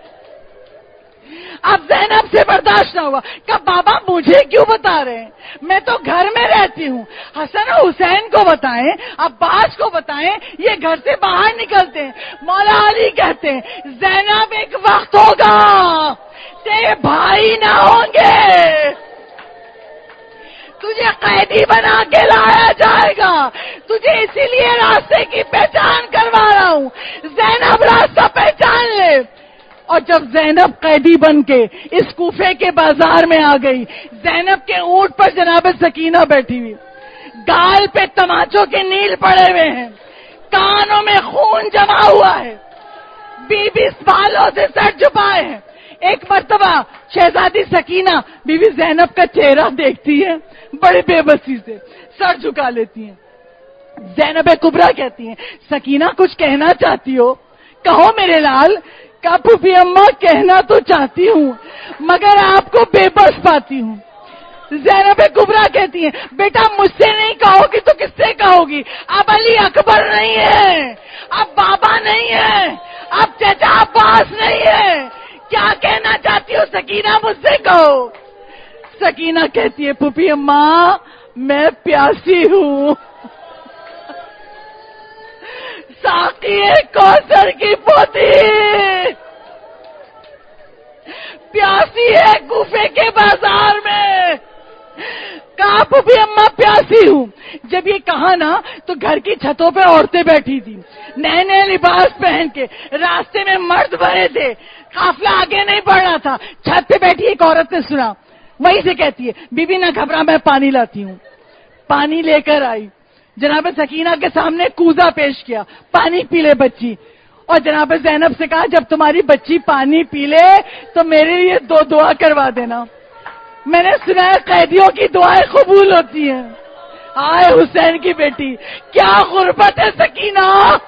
اب زینب سے برداشت نہ ہوا, کہا بابا مجھے کیوں بتا رہے ہیں, میں تو گھر میں رہتی ہوں. حسن و حسین کو بتائیں, عباس کو بتائیں, یہ گھر سے باہر نکلتے ہیں. مولا علی کہتے ہیں زینب ایک وقت ہوگا تیرے بھائی نہ ہوں گے, تجھے قیدی بنا کے لایا جائے گا، تجھے اسی لیے راستے کی پہچان کروا رہا ہوں، زینب راستہ پہچان لے۔ اور جب زینب قیدی بن کے اس کوفے کے بازار میں آ گئی، زینب کے اونٹ پر جناب سکینہ بیٹھی ہوئی، گال پہ تماچوں کے نیل پڑے ہوئے ہیں، کانوں میں خون جمع ہوا ہے، بیس بالوں سے سر چھپائے ہیں۔ ایک مرتبہ شہزادی سکینہ بی بی زینب کا چہرہ دیکھتی ہے، بڑی بے بسی سے سر جھکا لیتی ہیں۔ زینب کبریٰ کہتی ہیں سکینہ کچھ کہنا چاہتی ہو؟ کہو میرے لال۔ کہا پھوپھی اماں کہنا تو چاہتی ہوں مگر آپ کو بے بس پاتی ہوں۔ زینب کبریٰ کہتی ہیں بیٹا مجھ سے نہیں کہو گی تو کس سے کہو گی؟ اب علی اکبر نہیں ہے، اب بابا نہیں ہے، اب چچا عباس نہیں ہے، کیا کہنا چاہتی ہو سکینہ مجھ سے کہو۔ سکینہ کہتی ہے پھوپھی اماں میں پیاسی ہوں، ساقی کوثر کی پوتی، پیاسی ہے کوفے کے بازار میں۔ کہا پھوپھی اماں پیاسی ہوں۔ جب یہ کہا نا تو گھر کی چھتوں پہ عورتیں بیٹھی تھی نئے نئے لباس پہن کے، راستے میں مرد بھرے تھے، قافلہ آگے نہیں بڑھ رہا تھا۔ چھت پہ بیٹھی ایک عورت نے سنا، وہیں سے کہتی ہے بی بی نہ گھبرا میں پانی لاتی ہوں۔ پانی لے کر آئی، جناب سکینہ کے سامنے کوزہ پیش کیا، پانی پی لے بچی۔ اور جناب زینب سے کہا جب تمہاری بچی پانی پی لے تو میرے لیے دو دعا کروا دینا، میں نے سنا ہے قیدیوں کی دعائیں قبول ہوتی ہیں۔ آئے حسین کی بیٹی، کیا غربت ہے سکینہ۔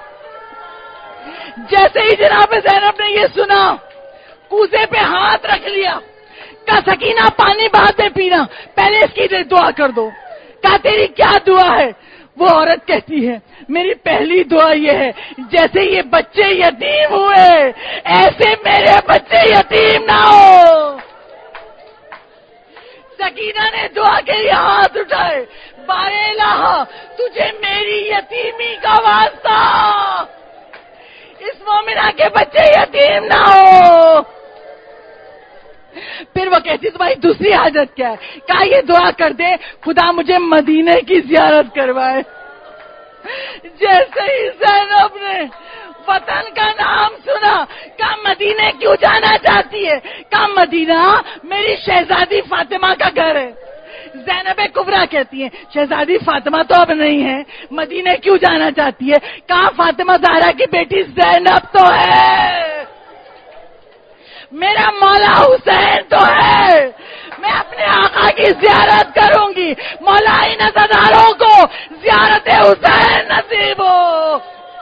جیسے ہی جناب زینب نے یہ سنا کوزے پہ ہاتھ رکھ لیا، کہا سکینہ پانی بعد میں پینا، پہلے اس کی دعا کر دو۔ کہا تیری کیا دعا ہے؟ وہ عورت کہتی ہے میری پہلی دعا یہ ہے جیسے یہ بچے یتیم ہوئے ایسے میرے بچے یتیم نہ ہو۔ سکینہ نے دعا کے لیے ہاتھ اٹھائے، بار الہ تجھے میری یتیمی کا واسطہ، اس مومنہ کے بچے یتیم نہ ہو۔ پھر وہ کہتی تمہاری دوسری حاجت کیا ہے؟ کہا یہ دعا کر دے خدا مجھے مدینے کی زیارت کروائے۔ جیسے ہی زینب نے وطن کا نام سنا، کہا مدینے کیوں جانا چاہتی ہے؟ کہا مدینہ میری شہزادی فاطمہ کا گھر ہے۔ زینب کبریٰ کہتی ہیں شہزادی فاطمہ تو اب نہیں ہے، مدینے کیوں جانا چاہتی ہے؟ کہا فاطمہ زہرا کی بیٹی زینب تو ہے، میرا مولا حسین تو ہے، میں اپنے آقا کی زیارت کروں گی، مولائی نظرداروں کو زیارت حسین نصیب ہو،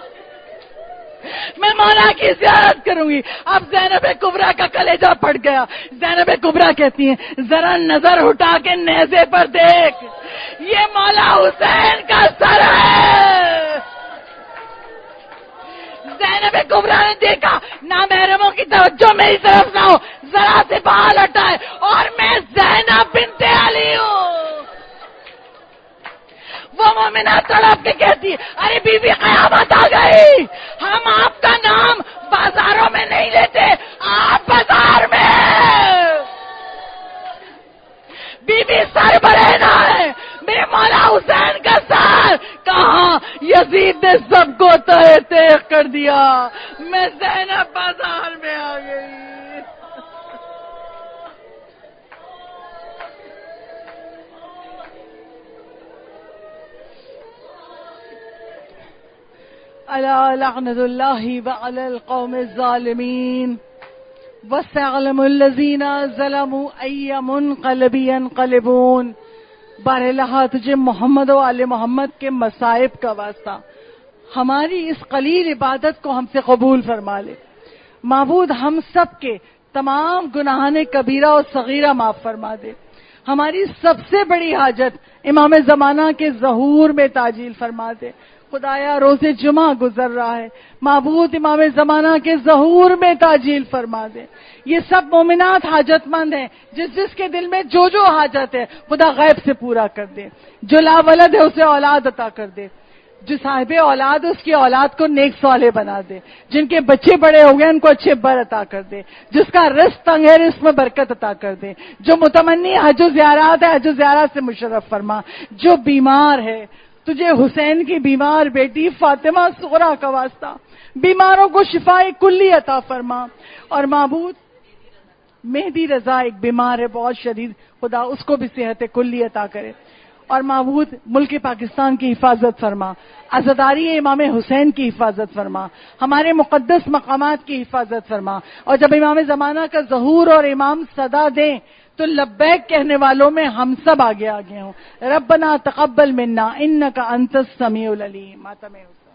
میں مولا کی زیارت کروں گی۔ اب زینب کبریٰ کا کلیجہ پھٹ گیا۔ زینب کبریٰ کہتی ہیں ذرا نظر اٹھا کے نیزے پر دیکھ، یہ مولا حسین کا سر ہے۔ زینب کبریٰ نے دیکھا نامحرموں کی توجہ میری طرف نہ ہو، ذرا سے بال ہٹائے اور میں زینب بنت علی ہوں۔ وہ مومنہ تڑپ کے کہتی ارے بی بی قیامت آ گئی، ہم آپ کا نام بازاروں میں نہیں لیتے، آپ بازار میں بی بی سر برہنہ ہے، میرے مولا حسین کا سر کہاں؟ یزید نے سب کو تہہ تیغ کر دیا، میں زینب بازار میں آ گئی۔ الا لعنت اللہ وعلی القوم الظالمین وسيعلم الذین ظلموا ای منقلب ینقلبون۔ بارہا تجھے محمد و آل محمد کے مصائب کا واسطہ ہماری اس قلیل عبادت کو ہم سے قبول فرما لے۔ معبود ہم سب کے تمام گناہان کبیرہ اور صغیرہ معاف فرما دے۔ ہماری سب سے بڑی حاجت امام زمانہ کے ظہور میں تعجیل فرما دے۔ خدایا روز جمعہ گزر رہا ہے، معبود امام زمانہ کے ظہور میں تعجیل فرما دے۔ یہ سب مومنات حاجت مند ہیں، جس جس کے دل میں جو جو حاجت ہے خدا غیب سے پورا کر دے۔ جو لا ولد ہے اسے اولاد عطا کر دے۔ جو صاحب اولاد اس کی اولاد کو نیک صالح بنا دے، جن کے بچے بڑے ہو گئے ان کو اچھے بر عطا کر دے، جس کا رزق تنگ ہے رزق میں برکت عطا کر دے، جو متمنی حج و زیارات ہے حج و زیارات سے مشرف فرما، جو بیمار ہے تجھے حسین کی بیمار بیٹی فاطمہ صغرا کا واسطہ بیماروں کو شفا کلی عطا فرما، اور معبود مہدی رضا ایک بیمار ہے بہت شدید، خدا اس کو بھی صحت کلی عطا کرے، اور معبود ملک پاکستان کی حفاظت فرما، عزاداری امام حسین کی حفاظت فرما، ہمارے مقدس مقامات کی حفاظت فرما، اور جب امام زمانہ کا ظہور اور امام صدا دیں تو لبیک کہنے والوں میں ہم سب آگے آگے ہوں۔ ربنا تقبل منا انک انت السمیع العلیم۔ ماتم حسین۔